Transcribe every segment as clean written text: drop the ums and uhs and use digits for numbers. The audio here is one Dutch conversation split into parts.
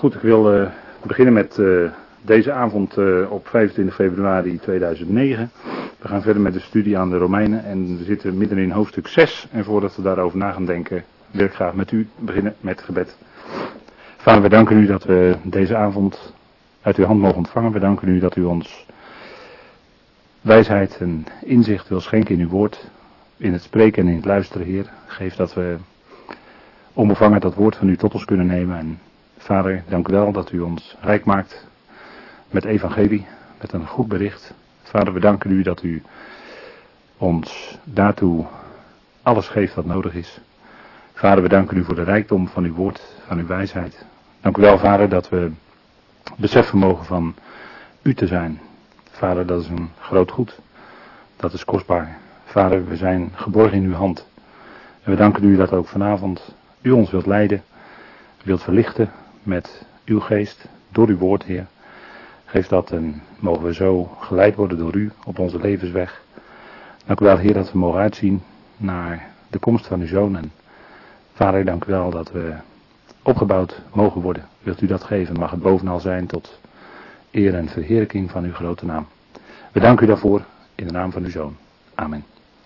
Goed, ik wil beginnen met deze avond op 25 februari 2009. We gaan verder met de studie aan de Romeinen en we zitten midden in hoofdstuk 6. En voordat we daarover na gaan denken, wil ik graag met u beginnen met gebed. Vader, we danken u dat we deze avond uit uw hand mogen ontvangen. We danken u dat u ons wijsheid en inzicht wil schenken in uw woord, in het spreken en in het luisteren, Heer. Geef dat we onbevangen dat woord van u tot ons kunnen nemen. En Vader, dank u wel dat u ons rijk maakt met evangelie, met een goed bericht. Vader, we danken u dat u ons daartoe alles geeft wat nodig is. Vader, we danken u voor de rijkdom van uw woord, van uw wijsheid. Dank u wel, Vader, dat we beseffen mogen van u te zijn. Vader, dat is een groot goed. Dat is kostbaar. Vader, we zijn geborgen in uw hand. En we danken u dat ook vanavond u ons wilt leiden, wilt verlichten met uw geest, door uw woord, Heer. Geef dat en mogen we zo geleid worden door u op onze levensweg. Dank u wel, Heer, dat we mogen uitzien naar de komst van uw Zoon. En Vader, dank u wel dat we opgebouwd mogen worden. Wilt u dat geven? Mag het bovenal zijn tot eer en verheerlijking van uw grote naam. We danken u daarvoor in de naam van uw Zoon. Amen.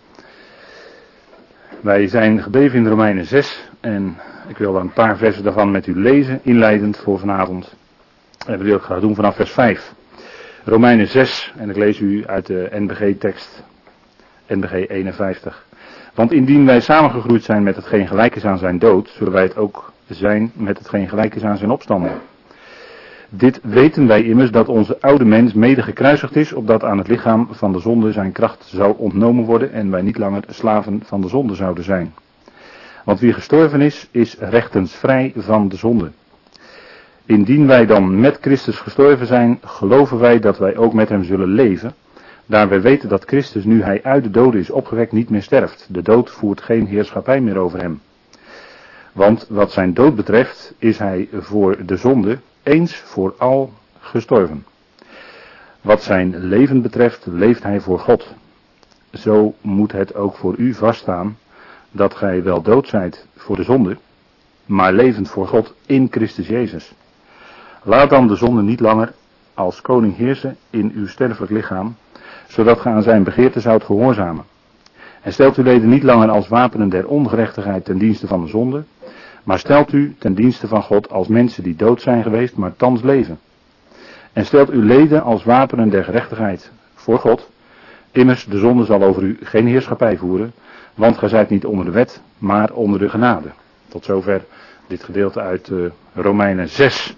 Wij zijn gebleven in de Romeinen 6 en ik wil een paar versen daarvan met u lezen, inleidend voor vanavond. En dat wil ik graag doen vanaf vers 5. Romeinen 6, en ik lees u uit de NBG-tekst, NBG 51. Want indien wij samengegroeid zijn met hetgeen gelijk is aan zijn dood, zullen wij het ook zijn met hetgeen gelijk is aan zijn opstanding. Dit weten wij immers dat onze oude mens mede gekruisigd is, opdat aan het lichaam van de zonde zijn kracht zou ontnomen worden en wij niet langer slaven van de zonde zouden zijn. Want wie gestorven is, is rechtens vrij van de zonde. Indien wij dan met Christus gestorven zijn, geloven wij dat wij ook met hem zullen leven, daar wij weten dat Christus, nu hij uit de doden is opgewekt, niet meer sterft. De dood voert geen heerschappij meer over hem. Want wat zijn dood betreft, is hij voor de zonde eens voor al gestorven. Wat zijn leven betreft, leeft hij voor God. Zo moet het ook voor u vaststaan, dat gij wel dood zijt voor de zonde, maar levend voor God in Christus Jezus. Laat dan de zonde niet langer als koning heersen in uw sterfelijk lichaam, zodat ge aan zijn begeerte zoudt gehoorzamen. En stelt uw leden niet langer als wapenen der ongerechtigheid ten dienste van de zonde, maar stelt u ten dienste van God als mensen die dood zijn geweest, maar thans leven. En stelt uw leden als wapenen der gerechtigheid voor God. Immers, de zonde zal over u geen heerschappij voeren, want gij zijt niet onder de wet, maar onder de genade. Tot zover dit gedeelte uit Romeinen 6.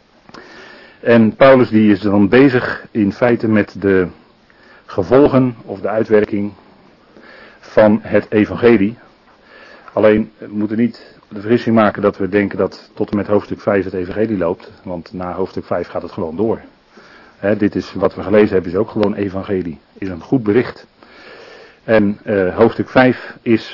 En Paulus die is dan bezig in feite met de gevolgen of de uitwerking van het evangelie. Alleen we moeten niet de vergissing maken dat we denken dat tot en met hoofdstuk 5 het evangelie loopt. Want na hoofdstuk 5 gaat het gewoon door. Dit is wat we gelezen hebben, is ook gewoon evangelie. Is een goed bericht. En hoofdstuk 5 is,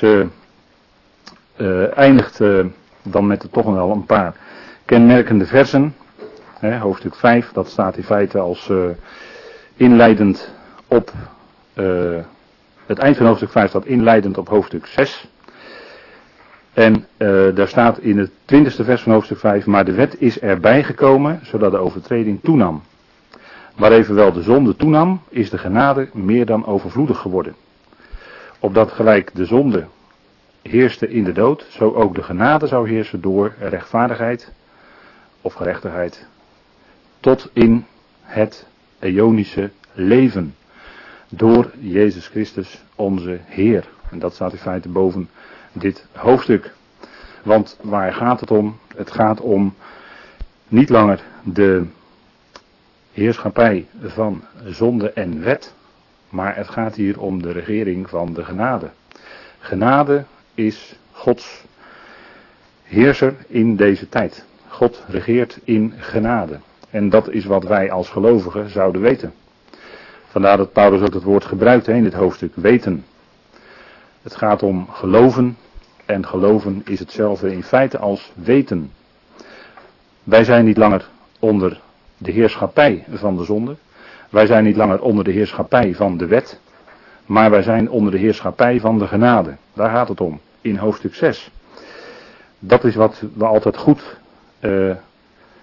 eindigt dan met toch wel een paar kenmerkende versen. Hoofdstuk 5, dat staat in feite als inleidend op, het eind van hoofdstuk 5 staat inleidend op hoofdstuk 6. En daar staat in het 20e vers van hoofdstuk 5, maar de wet is erbij gekomen, zodat de overtreding toenam. Waar evenwel de zonde toenam, is de genade meer dan overvloedig geworden. Opdat gelijk de zonde heerste in de dood, zo ook de genade zou heersen door rechtvaardigheid of gerechtigheid, tot in het eonische leven, door Jezus Christus onze Heer. En dat staat in feite boven dit hoofdstuk. Want waar gaat het om? Het gaat om niet langer de heerschappij van zonde en wet, maar het gaat hier om de regering van de genade. Genade is Gods heerser in deze tijd. God regeert in genade. En dat is wat wij als gelovigen zouden weten. Vandaar dat Paulus ook het woord gebruikt in dit hoofdstuk, weten. Het gaat om geloven. En geloven is hetzelfde in feite als weten. Wij zijn niet langer onder de heerschappij van de zonde. Wij zijn niet langer onder de heerschappij van de wet. Maar wij zijn onder de heerschappij van de genade. Daar gaat het om. In hoofdstuk 6. Dat is wat we altijd goed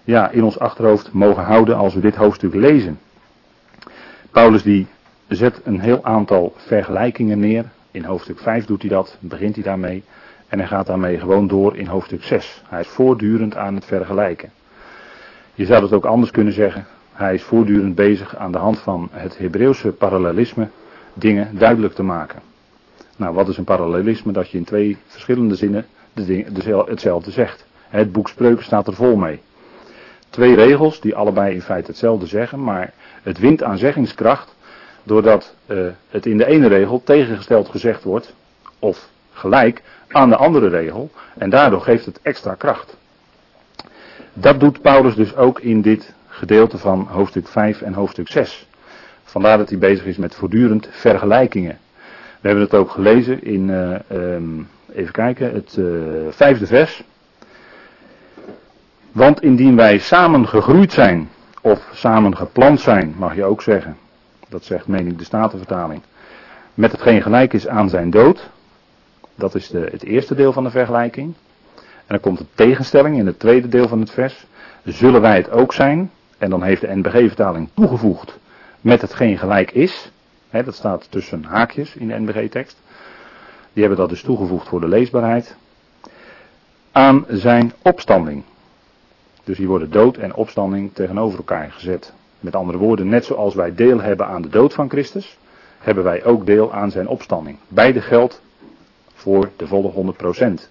in ons achterhoofd mogen houden als we dit hoofdstuk lezen. Paulus die zet een heel aantal vergelijkingen neer. In hoofdstuk 5 doet hij dat, begint hij daarmee. En hij gaat daarmee gewoon door in hoofdstuk 6. Hij is voortdurend aan het vergelijken. Je zou het ook anders kunnen zeggen. Hij is voortdurend bezig aan de hand van het Hebreeuwse parallelisme dingen duidelijk te maken. Nou, wat is een parallelisme? Dat je in twee verschillende zinnen hetzelfde zegt. Het boek Spreuken staat er vol mee. Twee regels die allebei in feite hetzelfde zeggen, maar het wint aan zeggingskracht doordat het in de ene regel tegengesteld gezegd wordt, of gelijk aan de andere regel, en daardoor geeft het extra kracht. Dat doet Paulus dus ook in dit gedeelte van hoofdstuk 5 en hoofdstuk 6. Vandaar dat hij bezig is met voortdurend vergelijkingen. We hebben het ook gelezen in, even kijken, het 5e vers. Want indien wij samen gegroeid zijn, of samen geplant zijn, mag je ook zeggen. Dat zegt, meen ik, de Statenvertaling. Met hetgeen gelijk is aan zijn dood. Dat is het eerste deel van de vergelijking. En dan komt de tegenstelling in het tweede deel van het vers. Zullen wij het ook zijn? En dan heeft de NBG-vertaling toegevoegd. Met hetgeen gelijk is. Dat staat tussen haakjes in de NBG-tekst. Die hebben dat dus toegevoegd voor de leesbaarheid. Aan zijn opstanding. Dus hier worden dood en opstanding tegenover elkaar gezet. Met andere woorden, net zoals wij deel hebben aan de dood van Christus, hebben wij ook deel aan zijn opstanding. Beide geldt voor de volle 100%.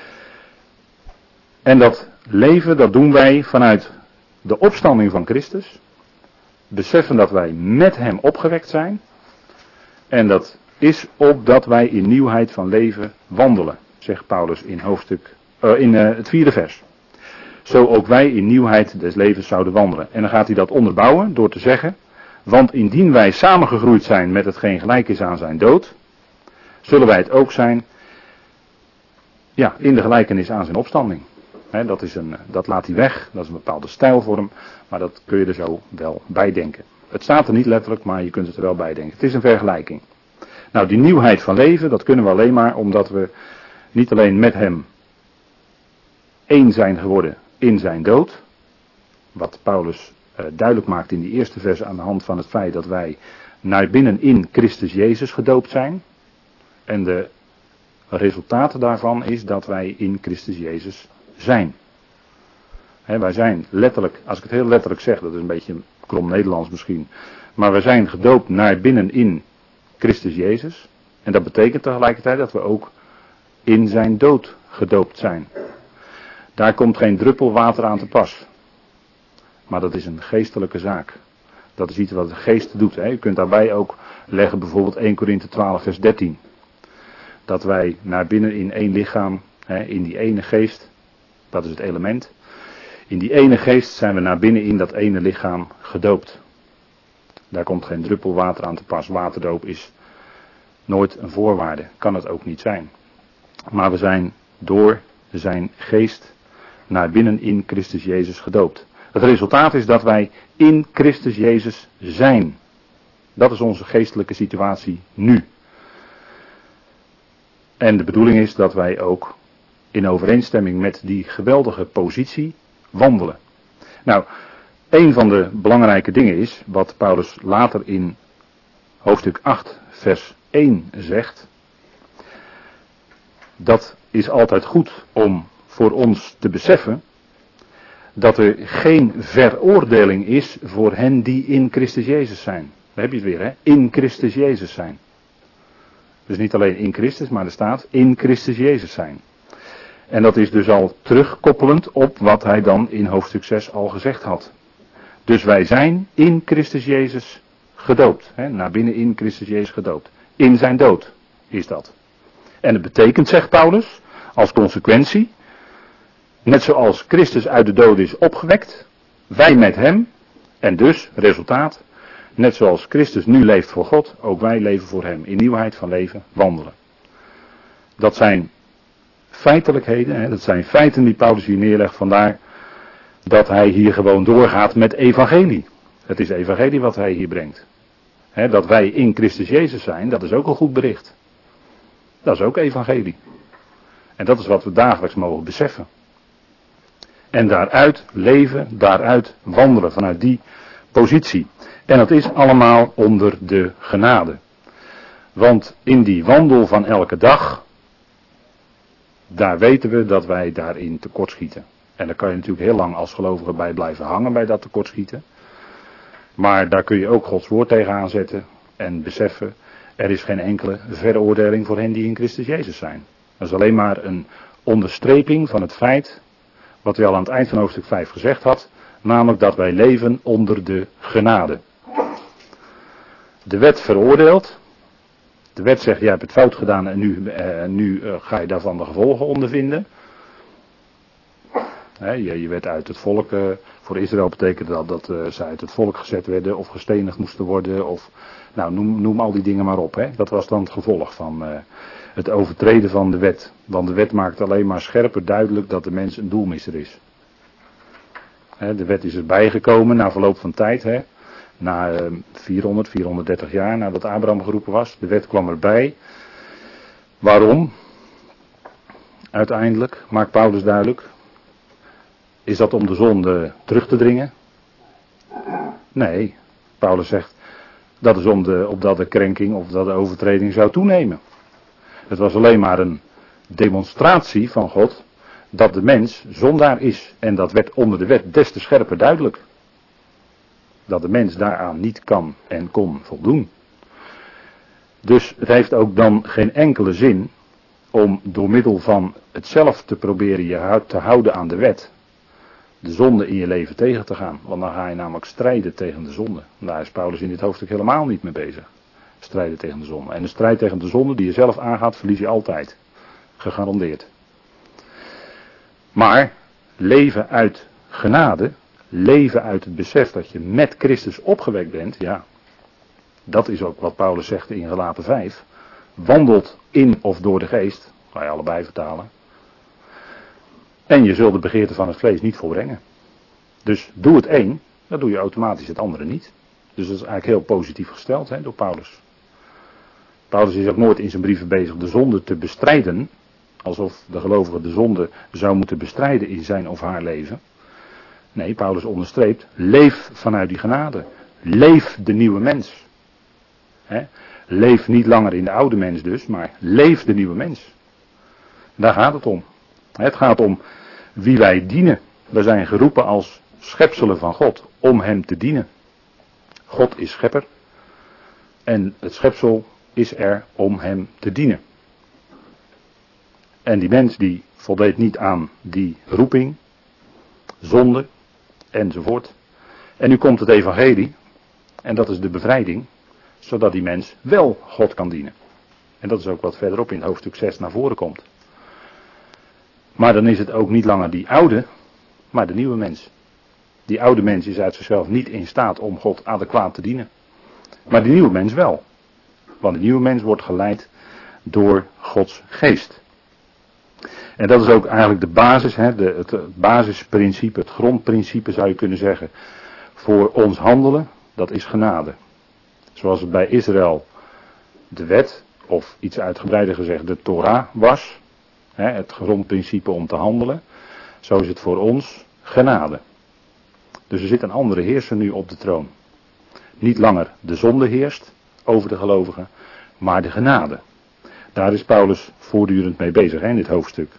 En dat leven, dat doen wij vanuit de opstanding van Christus. Beseffen dat wij met hem opgewekt zijn. En dat is opdat wij in nieuwheid van leven wandelen, zegt Paulus in het 4e vers. Zo ook wij in nieuwheid des levens zouden wandelen. En dan gaat hij dat onderbouwen door te zeggen, want indien wij samengegroeid zijn met hetgeen gelijk is aan zijn dood, zullen wij het ook zijn, in de gelijkenis aan zijn opstanding. Dat laat hij weg, dat is een bepaalde stijlvorm, maar dat kun je er zo wel bij denken. Het staat er niet letterlijk, maar je kunt het er wel bij denken. Het is een vergelijking. Nou, die nieuwheid van leven, dat kunnen we alleen maar omdat we niet alleen met hem één zijn geworden in zijn dood. Wat Paulus duidelijk maakt in die eerste vers aan de hand van het feit dat wij naar binnen in Christus Jezus gedoopt zijn. En de resultaat daarvan is dat wij in Christus Jezus zijn. Wij zijn letterlijk, als ik het heel letterlijk zeg, dat is een beetje krom Nederlands misschien. Maar we zijn gedoopt naar binnen in Christus Jezus. En dat betekent tegelijkertijd dat we ook in zijn dood gedoopt zijn. Daar komt geen druppel water aan te pas. Maar dat is een geestelijke zaak. Dat is iets wat de geest doet. U kunt daarbij ook leggen bijvoorbeeld 1 Korinthe 12 vers 13. Dat wij naar binnen in één lichaam, in die ene geest, dat is het element. In die ene geest zijn we naar binnen in dat ene lichaam gedoopt. Daar komt geen druppel water aan te pas. Waterdoop is nooit een voorwaarde. Kan het ook niet zijn. Maar we zijn door zijn geest naar binnen in Christus Jezus gedoopt. Het resultaat is dat wij in Christus Jezus zijn. Dat is onze geestelijke situatie nu. En de bedoeling is dat wij ook in overeenstemming met die geweldige positie wandelen. Nou, een van de belangrijke dingen is, wat Paulus later in hoofdstuk 8 vers 1 zegt. Dat is altijd goed om voor ons te beseffen dat er geen veroordeling is voor hen die in Christus Jezus zijn. Daar heb je het weer, in Christus Jezus zijn. Dus niet alleen in Christus, maar er staat in Christus Jezus zijn. En dat is dus al terugkoppelend op wat hij dan in hoofdstuk 6 al gezegd had. Dus wij zijn in Christus Jezus gedoopt. Naar binnen in Christus Jezus gedoopt. In zijn dood is dat. En het betekent, zegt Paulus, als consequentie, net zoals Christus uit de dood is opgewekt, wij met hem, en dus, resultaat, net zoals Christus nu leeft voor God, ook wij leven voor hem. In nieuwheid van leven wandelen. Dat zijn feitelijkheden, dat zijn feiten die Paulus hier neerlegt, vandaar dat hij hier gewoon doorgaat met evangelie. Het is evangelie wat hij hier brengt. Dat wij in Christus Jezus zijn, dat is ook een goed bericht. Dat is ook evangelie. En dat is wat we dagelijks mogen beseffen. En daaruit leven, daaruit wandelen, vanuit die positie. En dat is allemaal onder de genade. Want in die wandel van elke dag, daar weten we dat wij daarin tekortschieten. En daar kan je natuurlijk heel lang als gelovige bij blijven hangen bij dat tekortschieten. Maar daar kun je ook Gods woord tegen aanzetten en beseffen, er is geen enkele veroordeling voor hen die in Christus Jezus zijn. Dat is alleen maar een onderstreping van het feit, wat hij al aan het eind van hoofdstuk 5 gezegd had, namelijk dat wij leven onder de genade. De wet veroordeelt. De wet zegt, jij hebt het fout gedaan en nu ga je daarvan de gevolgen ondervinden. Je werd uit het volk, voor Israël betekende dat ze uit het volk gezet werden of gestenigd moesten worden. Of, nou, noem al die dingen maar op. Hè. Dat was dan het gevolg van het overtreden van de wet. Want de wet maakt alleen maar scherper duidelijk dat de mens een doelmisser is. De wet is erbij gekomen na verloop van tijd. Na 430 jaar nadat Abraham geroepen was. De wet kwam erbij. Waarom? Uiteindelijk, maakt Paulus duidelijk. Is dat om de zonde terug te dringen? Nee, Paulus zegt, dat is opdat de krenking of dat de overtreding zou toenemen. Het was alleen maar een demonstratie van God dat de mens zondaar is. En dat werd onder de wet des te scherper duidelijk. Dat de mens daaraan niet kan en kon voldoen. Dus het heeft ook dan geen enkele zin om door middel van het zelf te proberen je te houden aan de wet, de zonde in je leven tegen te gaan. Want dan ga je namelijk strijden tegen de zonde. Daar is Paulus in dit hoofdstuk helemaal niet mee bezig. Strijden tegen de zonde. En de strijd tegen de zonde die je zelf aangaat, verlies je altijd. Gegarandeerd. Maar leven uit genade, leven uit het besef dat je met Christus opgewekt bent, ja, dat is ook wat Paulus zegt in Galaten 5. Wandelt in of door de geest, ga je allebei vertalen. En je zult de begeerte van het vlees niet volbrengen. Dus doe het een, dan doe je automatisch het andere niet. Dus dat is eigenlijk heel positief gesteld door Paulus. Paulus is ook nooit in zijn brieven bezig de zonde te bestrijden. Alsof de gelovige de zonde zou moeten bestrijden in zijn of haar leven. Nee, Paulus onderstreept, leef vanuit die genade. Leef de nieuwe mens. Leef niet langer in de oude mens dus, maar leef de nieuwe mens. Daar gaat het om. Het gaat om wie wij dienen. We zijn geroepen als schepselen van God om hem te dienen. God is schepper. En het schepsel is er om hem te dienen. En die mens die voldeed niet aan die roeping, zonde enzovoort. En nu komt het evangelie. En dat is de bevrijding. Zodat die mens wel God kan dienen. En dat is ook wat verderop in hoofdstuk 6 naar voren komt. Maar dan is het ook niet langer die oude, maar de nieuwe mens. Die oude mens is uit zichzelf niet in staat om God adequaat te dienen. Maar die nieuwe mens wel. Want de nieuwe mens wordt geleid door Gods geest. En dat is ook eigenlijk de basis, het basisprincipe, het grondprincipe zou je kunnen zeggen, voor ons handelen, dat is genade. Zoals het bij Israël de wet, of iets uitgebreider gezegd de Torah was, het grondprincipe om te handelen, zo is het voor ons genade. Dus er zit een andere heerser nu op de troon. Niet langer de zonde heerst over de gelovigen, maar de genade. Daar is Paulus voortdurend mee bezig in dit hoofdstuk.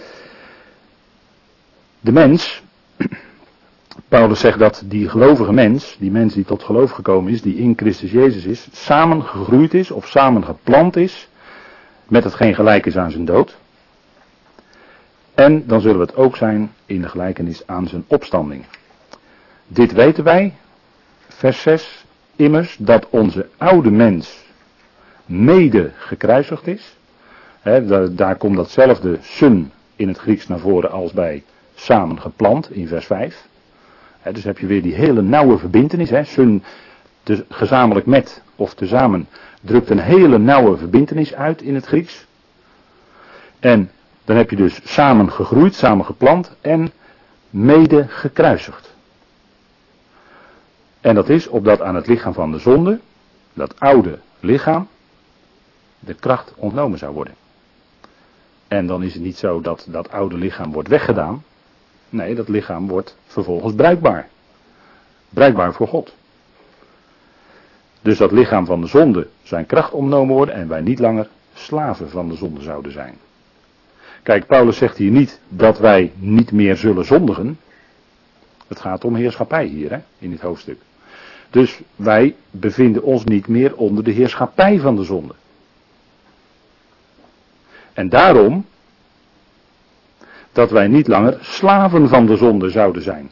De mens, Paulus zegt dat die gelovige mens, die mens die tot geloof gekomen is, die in Christus Jezus is, samengegroeid is of samengeplant is met hetgeen gelijk is aan zijn dood. En dan zullen we het ook zijn in de gelijkenis aan zijn opstanding. Dit weten wij, vers 6, immers dat onze oude mens mede gekruisigd is. Daar komt datzelfde sun in het Grieks naar voren als bij samengeplant in vers 5. Dus heb je weer die hele nauwe verbintenis. Sun gezamenlijk met of tezamen drukt een hele nauwe verbintenis uit in het Grieks. En dan heb je dus samen gegroeid, samen geplant en mede gekruisigd. En dat is opdat aan het lichaam van de zonde, dat oude lichaam, de kracht ontnomen zou worden. En dan is het niet zo dat dat oude lichaam wordt weggedaan. Nee, dat lichaam wordt vervolgens bruikbaar. Bruikbaar voor God. Dus dat lichaam van de zonde zijn kracht ontnomen worden en wij niet langer slaven van de zonde zouden zijn. Kijk, Paulus zegt hier niet dat wij niet meer zullen zondigen. Het gaat om heerschappij hier, hè, in dit hoofdstuk. Dus wij bevinden ons niet meer onder de heerschappij van de zonde. En daarom dat wij niet langer slaven van de zonde zouden zijn.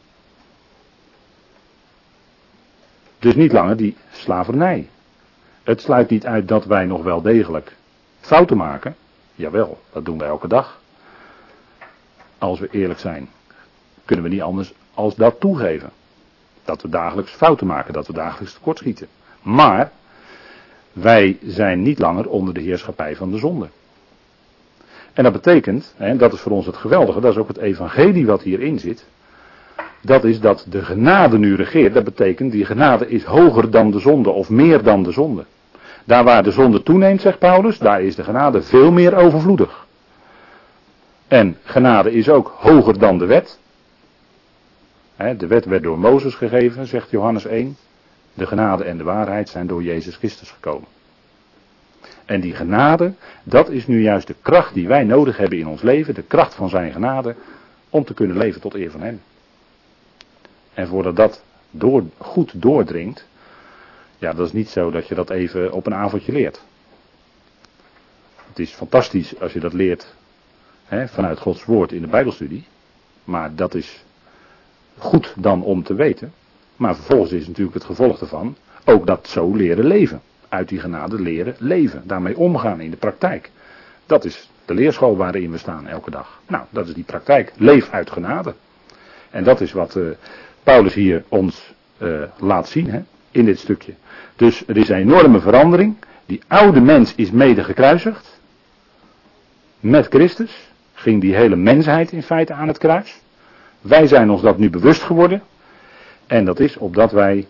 Dus niet langer die slavernij. Het sluit niet uit dat wij nog wel degelijk fouten maken. Jawel, dat doen wij elke dag. Als we eerlijk zijn, kunnen we niet anders als dat toegeven. Dat we dagelijks fouten maken, dat we dagelijks tekortschieten. Maar wij zijn niet langer onder de heerschappij van de zonde. En dat betekent, en dat is voor ons het geweldige, dat is ook het evangelie wat hierin zit. Dat is dat de genade nu regeert. Dat betekent, die genade is hoger dan de zonde of meer dan de zonde. Daar waar de zonde toeneemt, zegt Paulus, daar is de genade veel meer overvloedig. En genade is ook hoger dan de wet. De wet werd door Mozes gegeven, zegt Johannes 1. De genade en de waarheid zijn door Jezus Christus gekomen. En die genade, dat is nu juist de kracht die wij nodig hebben in ons leven. De kracht van zijn genade om te kunnen leven tot eer van hem. En voordat dat goed doordringt, ja, dat is niet zo dat je dat even op een avondje leert. Het is fantastisch als je dat leert vanuit Gods woord in de Bijbelstudie. Maar dat is goed dan om te weten. Maar vervolgens is natuurlijk het gevolg ervan ook dat zo leren leven. Uit die genade leren leven. Daarmee omgaan in de praktijk. Dat is de leerschool waarin we staan elke dag. Nou, dat is die praktijk. Leef uit genade. En dat is wat Paulus hier ons laat zien in dit stukje. Dus er is een enorme verandering. Die oude mens is mede gekruisigd. Met Christus ging die hele mensheid in feite aan het kruis. Wij zijn ons dat nu bewust geworden. En dat is opdat wij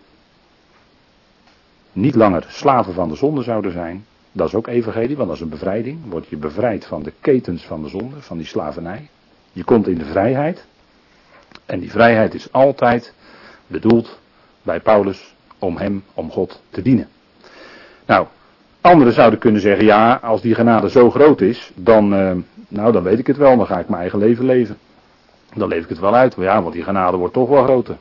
niet langer slaven van de zonde zouden zijn. Dat is ook evangelie, want dat is een bevrijding. Word je bevrijd van de ketens van de zonde, van die slavernij. Je komt in de vrijheid. En die vrijheid is altijd bedoeld bij Paulus om God te dienen. Nou, anderen zouden kunnen zeggen, ja, als die genade zo groot is, dan weet ik het wel, dan ga ik mijn eigen leven leven. Dan leef ik het wel uit, ja, want die genade wordt toch wel groter.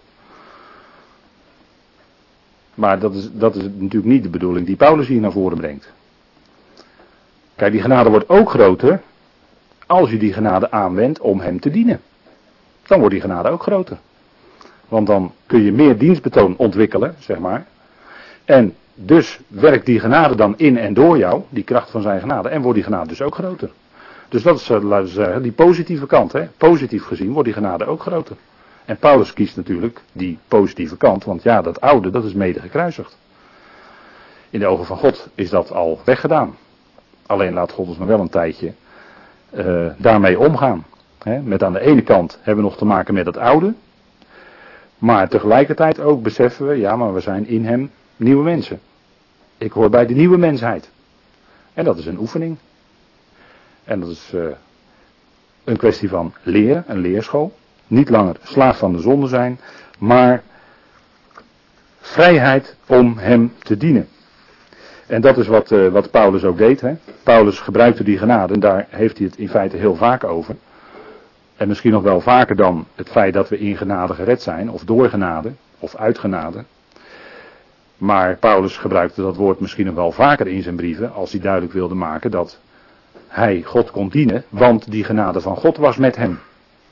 Maar dat is natuurlijk niet de bedoeling die Paulus hier naar voren brengt. Kijk, die genade wordt ook groter als je die genade aanwendt om hem te dienen. Dan wordt die genade ook groter. Want dan kun je meer dienstbetoon ontwikkelen, zeg maar. En dus werkt die genade dan in en door jou, die kracht van zijn genade, en wordt die genade dus ook groter. Dus dat is, laten we zeggen, die positieve kant. Positief gezien wordt die genade ook groter. En Paulus kiest natuurlijk die positieve kant, want ja, dat oude, dat is mede gekruisigd. In de ogen van God is dat al weggedaan. Alleen laat God ons nog wel een tijdje daarmee omgaan. Met aan de ene kant hebben we nog te maken met het oude. Maar tegelijkertijd ook beseffen we, ja, maar we zijn in hem nieuwe mensen. Ik hoor bij de nieuwe mensheid. En dat is een oefening. En dat is een kwestie van leren, een leerschool. Niet langer slaaf van de zonde zijn, maar vrijheid om hem te dienen. En dat is wat Paulus ook deed. Paulus gebruikte die genade en daar heeft hij het in feite heel vaak over. En misschien nog wel vaker dan het feit dat we in genade gered zijn, of door genade, of uit genade. Maar Paulus gebruikte dat woord misschien nog wel vaker in zijn brieven, als hij duidelijk wilde maken dat hij God kon dienen, want die genade van God was met hem.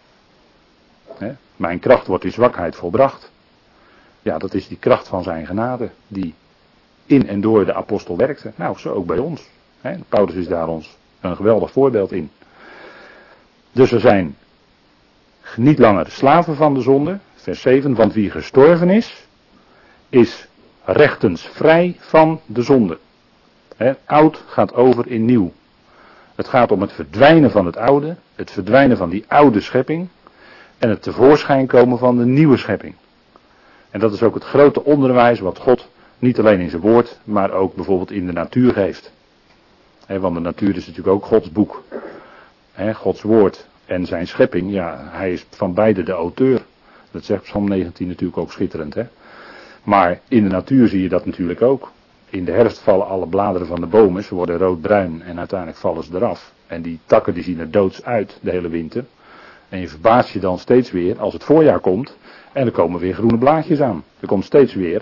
Mijn kracht wordt in zwakheid volbracht. Ja, dat is die kracht van zijn genade, die in en door de apostel werkte. Nou, zo ook bij ons. Paulus is daar ons een geweldig voorbeeld in. Dus we zijn niet langer slaven van de zonde. Vers 7, want wie gestorven is rechtens vrij van de zonde. Oud gaat over in nieuw. Het gaat om het verdwijnen van het oude, het verdwijnen van die oude schepping en het tevoorschijn komen van de nieuwe schepping. En dat is ook het grote onderwijs wat God niet alleen in zijn woord, maar ook bijvoorbeeld in de natuur geeft. Want de natuur is natuurlijk ook Gods boek. Gods woord En zijn schepping, ja, hij is van beide de auteur. Dat zegt Psalm 19 natuurlijk ook schitterend, hè. Maar in de natuur zie je dat natuurlijk ook. In de herfst vallen alle bladeren van de bomen, ze worden roodbruin en uiteindelijk vallen ze eraf. En die takken die zien er doods uit de hele winter. En je verbaast je dan steeds weer als het voorjaar komt en er komen weer groene blaadjes aan. Er komt steeds weer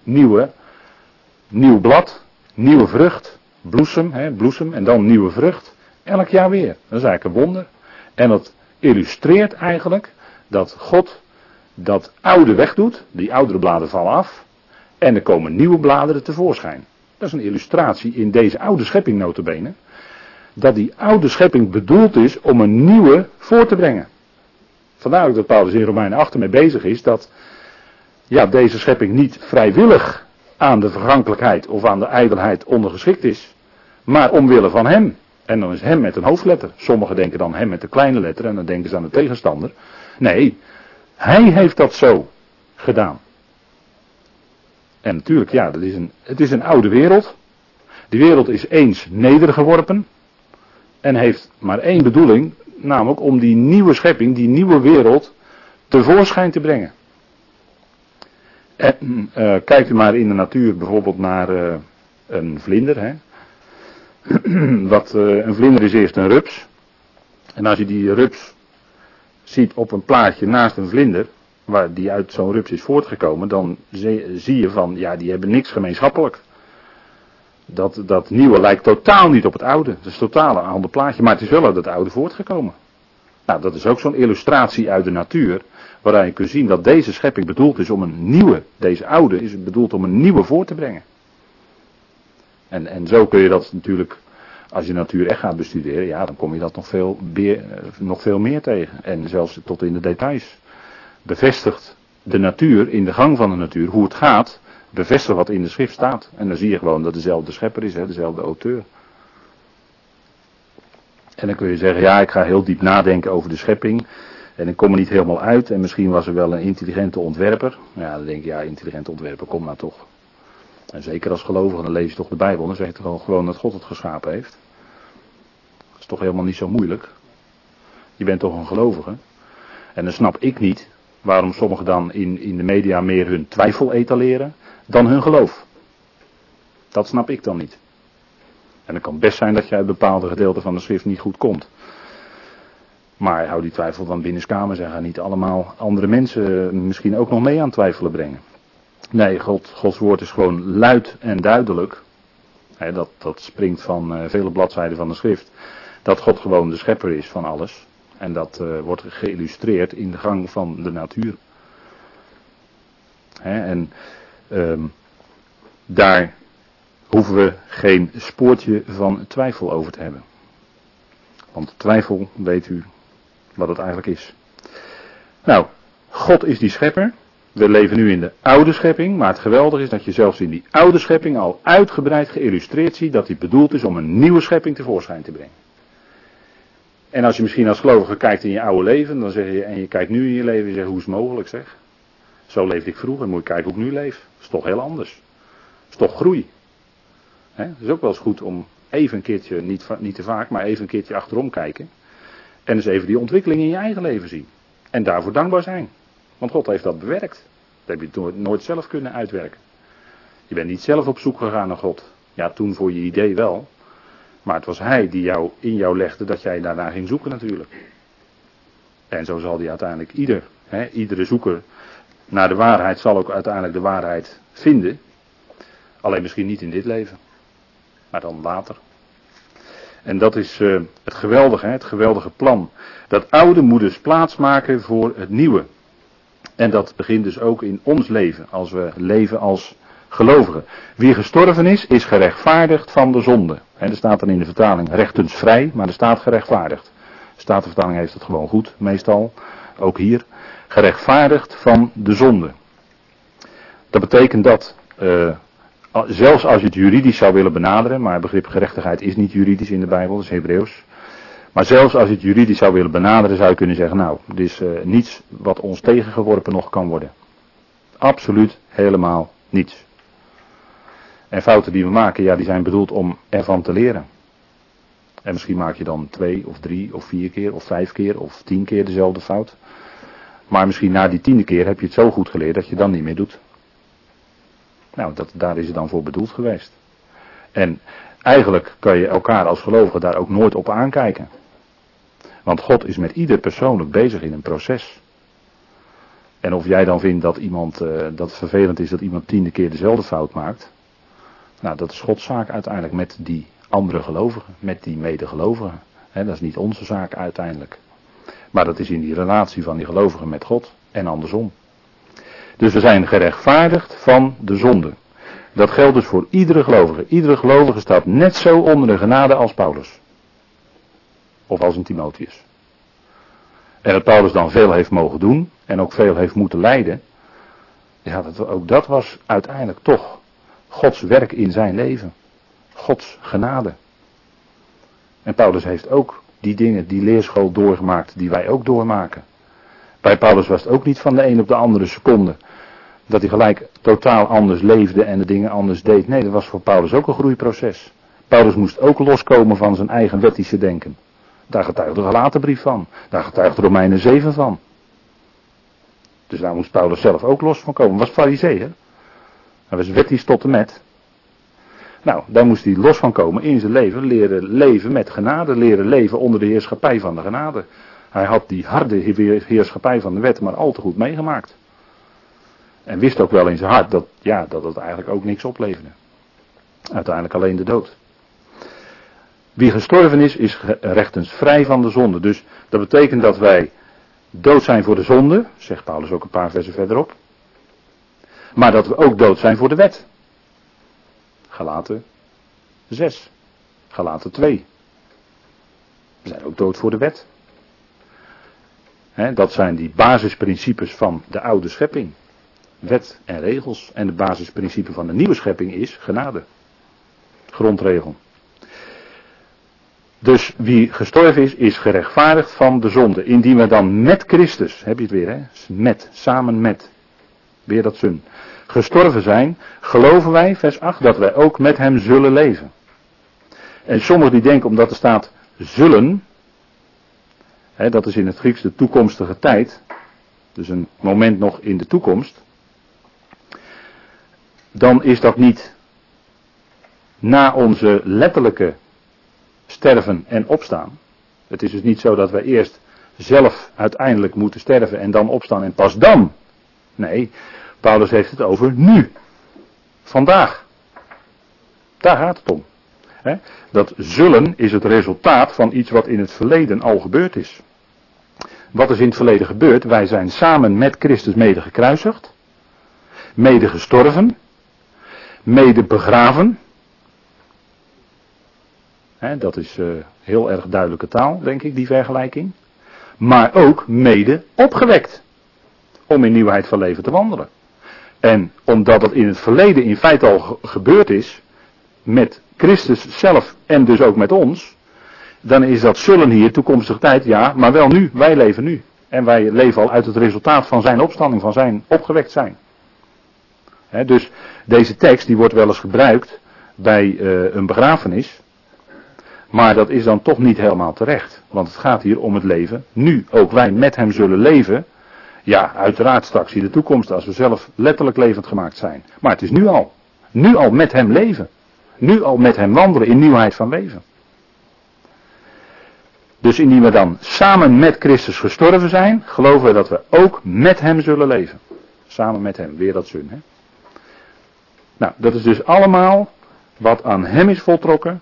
nieuw blad, nieuwe vrucht, bloesem en dan nieuwe vrucht. Elk jaar weer. Dat is eigenlijk een wonder. En dat illustreert eigenlijk dat God dat oude wegdoet, die oudere bladeren vallen af en er komen nieuwe bladeren tevoorschijn. Dat is een illustratie in deze oude schepping nota bene, dat die oude schepping bedoeld is om een nieuwe voor te brengen. Vandaar ook dat Paulus in Romeinen 8 mee bezig is dat deze schepping niet vrijwillig aan de vergankelijkheid of aan de ijdelheid ondergeschikt is, maar omwille van hem. En dan is hem met een hoofdletter. Sommigen denken dan hem met een kleine letter en dan denken ze aan de tegenstander. Nee, hij heeft dat zo gedaan. En natuurlijk, het is een oude wereld. Die wereld is eens nedergeworpen en heeft maar één bedoeling, namelijk om die nieuwe schepping, die nieuwe wereld tevoorschijn te brengen. En kijkt u maar in de natuur bijvoorbeeld naar een vlinder. Hè. Een vlinder is eerst een rups. En als je die rups ziet op een plaatje naast een vlinder, waar die uit zo'n rups is voortgekomen, dan zie je van, die hebben niks gemeenschappelijk. Dat nieuwe lijkt totaal niet op het oude. Het is totaal een ander plaatje, maar het is wel uit het oude voortgekomen. Nou, dat is ook zo'n illustratie uit de natuur, waarin je kunt zien dat deze schepping bedoeld is om een nieuwe, deze oude is bedoeld om een nieuwe voor te brengen. En zo kun je dat natuurlijk, als je natuur echt gaat bestuderen, dan kom je dat nog veel meer tegen. En zelfs tot in de details. Bevestigt de natuur, in de gang van de natuur, hoe het gaat, bevestigt wat in de schrift staat. En dan zie je gewoon dat dezelfde schepper is, dezelfde auteur. En dan kun je zeggen, ik ga heel diep nadenken over de schepping. En ik kom er niet helemaal uit. En misschien was er wel een intelligente ontwerper. Ja, dan denk je, intelligente ontwerper, kom nou toch. En zeker als gelovige, dan lees je toch de Bijbel. Dan zeg je toch gewoon dat God het geschapen heeft. Dat is toch helemaal niet zo moeilijk. Je bent toch een gelovige. En dan snap ik niet waarom sommigen dan in de media meer hun twijfel etaleren dan hun geloof. Dat snap ik dan niet. En het kan best zijn dat je uit bepaalde gedeelten van de schrift niet goed komt. Maar hou die twijfel dan binnenskamers en ga niet allemaal andere mensen misschien ook nog mee aan twijfelen brengen. Nee, Gods woord is gewoon luid en duidelijk. Dat springt van vele bladzijden van de schrift. Dat God gewoon de schepper is van alles. En dat wordt geïllustreerd in de gang van de natuur. Daar hoeven we geen spoortje van twijfel over te hebben. Want twijfel, weet u wat het eigenlijk is. Nou, God is die schepper. We leven nu in de oude schepping, maar het geweldige is dat je zelfs in die oude schepping al uitgebreid geïllustreerd ziet dat die bedoeld is om een nieuwe schepping tevoorschijn te brengen. En als je misschien als gelovige kijkt in je oude leven, dan zeg je, en je kijkt nu in je leven, je zegt, hoe is het mogelijk zeg? Zo leefde ik vroeger, moet je kijken hoe ik nu leef. Dat is toch heel anders. Dat is toch groei. Het is ook wel eens goed om even een keertje, niet te vaak, maar even een keertje achterom kijken. En eens even die ontwikkeling in je eigen leven zien. En daarvoor dankbaar zijn. Want God heeft dat bewerkt. Dat heb je nooit zelf kunnen uitwerken. Je bent niet zelf op zoek gegaan naar God. Ja, toen voor je idee wel. Maar het was Hij die in jou legde dat jij daarna ging zoeken natuurlijk. En zo zal hij uiteindelijk iedere zoeker naar de waarheid zal ook uiteindelijk de waarheid vinden. Alleen misschien niet in dit leven. Maar dan later. En dat is het geweldige plan. Dat oude moet dus plaatsmaken voor het nieuwe. En dat begint dus ook in ons leven, als we leven als gelovigen. Wie gestorven is gerechtvaardigd van de zonde. En er staat dan in de vertaling rechtensvrij, maar er staat gerechtvaardigd. De Statenvertaling heeft het gewoon goed, meestal, ook hier. Gerechtvaardigd van de zonde. Dat betekent dat, zelfs als je het juridisch zou willen benaderen, maar het begrip gerechtigheid is niet juridisch in de Bijbel, dat is Hebreeuws. Maar zelfs als je het juridisch zou willen benaderen, zou je kunnen zeggen, nou, er is niets wat ons tegengeworpen nog kan worden. Absoluut helemaal niets. En fouten die we maken, die zijn bedoeld om ervan te leren. En misschien maak je dan 2 of 3 of 4 keer of 5 keer of 10 keer dezelfde fout. Maar misschien na die 10e keer heb je het zo goed geleerd dat je dan niet meer doet. Nou, daar is het dan voor bedoeld geweest. En eigenlijk kan je elkaar als gelovigen daar ook nooit op aankijken. Want God is met ieder persoonlijk bezig in een proces. En of jij dan vindt dat dat het vervelend is dat iemand 10e keer dezelfde fout maakt. Nou, dat is Gods zaak uiteindelijk met die andere gelovigen, met die medegelovigen. Dat is niet onze zaak uiteindelijk. Maar dat is in die relatie van die gelovigen met God en andersom. Dus we zijn gerechtvaardigd van de zonde. Dat geldt dus voor iedere gelovige. Iedere gelovige staat net zo onder de genade als Paulus. Of als een Timotheus. En dat Paulus dan veel heeft mogen doen en ook veel heeft moeten lijden. Ja, ook dat was uiteindelijk toch Gods werk in zijn leven. Gods genade. En Paulus heeft ook die dingen, die leerschool doorgemaakt die wij ook doormaken. Bij Paulus was het ook niet van de een op de andere seconde dat hij gelijk totaal anders leefde en de dingen anders deed. Nee, dat was voor Paulus ook een groeiproces. Paulus moest ook loskomen van zijn eigen wettische denken. Daar getuigt de Galatenbrief van. Daar getuigt Romeinen 7 van. Dus daar moest Paulus zelf ook los van komen. Hij was farizeeër. Hij was wettisch tot en met. Nou, daar moest hij los van komen in zijn leven. Leren leven met genade. Leren leven onder de heerschappij van de genade. Hij had die harde heerschappij van de wet maar al te goed meegemaakt. En wist ook wel in zijn hart dat het eigenlijk ook niks opleverde. Uiteindelijk alleen de dood. Wie gestorven is rechtens vrij van de zonde. Dus dat betekent dat wij dood zijn voor de zonde, zegt Paulus ook een paar versen verderop. Maar dat we ook dood zijn voor de wet. Galaten 6. Galaten 2. We zijn ook dood voor de wet. Dat zijn die basisprincipes van de oude schepping. Wet en regels. En de basisprincipe van de nieuwe schepping is genade. Grondregel. Dus wie gestorven is gerechtvaardigd van de zonde. Indien we dan met Christus, heb je het weer samen met, weer dat zin, gestorven zijn, geloven wij, vers 8, dat wij ook met hem zullen leven. En sommigen die denken, omdat er staat zullen, dat is in het Grieks de toekomstige tijd, dus een moment nog in de toekomst, dan is dat niet na onze letterlijke sterven en opstaan. Het is dus niet zo dat wij eerst zelf uiteindelijk moeten sterven en dan opstaan en pas dan. Nee, Paulus heeft het over nu. Vandaag. Daar gaat het om. Dat zullen is het resultaat van iets wat in het verleden al gebeurd is. Wat is in het verleden gebeurd? Wij zijn samen met Christus mede gekruisigd, mede gestorven, mede begraven. Dat is heel erg duidelijke taal, denk ik, die vergelijking. Maar ook mede opgewekt. Om in nieuwheid van leven te wandelen. En omdat het in het verleden in feite al gebeurd is, met Christus zelf en dus ook met ons, dan is dat zullen hier toekomstige tijd, ja, maar wel nu. Wij leven nu. En wij leven al uit het resultaat van zijn opstanding, van zijn opgewekt zijn. Dus deze tekst die wordt wel eens gebruikt bij een begrafenis. Maar dat is dan toch niet helemaal terecht. Want het gaat hier om het leven nu. Ook wij met hem zullen leven. Ja, uiteraard straks in de toekomst als we zelf letterlijk levend gemaakt zijn. Maar het is nu al. Nu al met hem leven. Nu al met hem wandelen in nieuwheid van leven. Dus indien we dan samen met Christus gestorven zijn, geloven we dat we ook met hem zullen leven. Samen met hem, weer dat zin. Nou, dat is dus allemaal wat aan hem is voltrokken.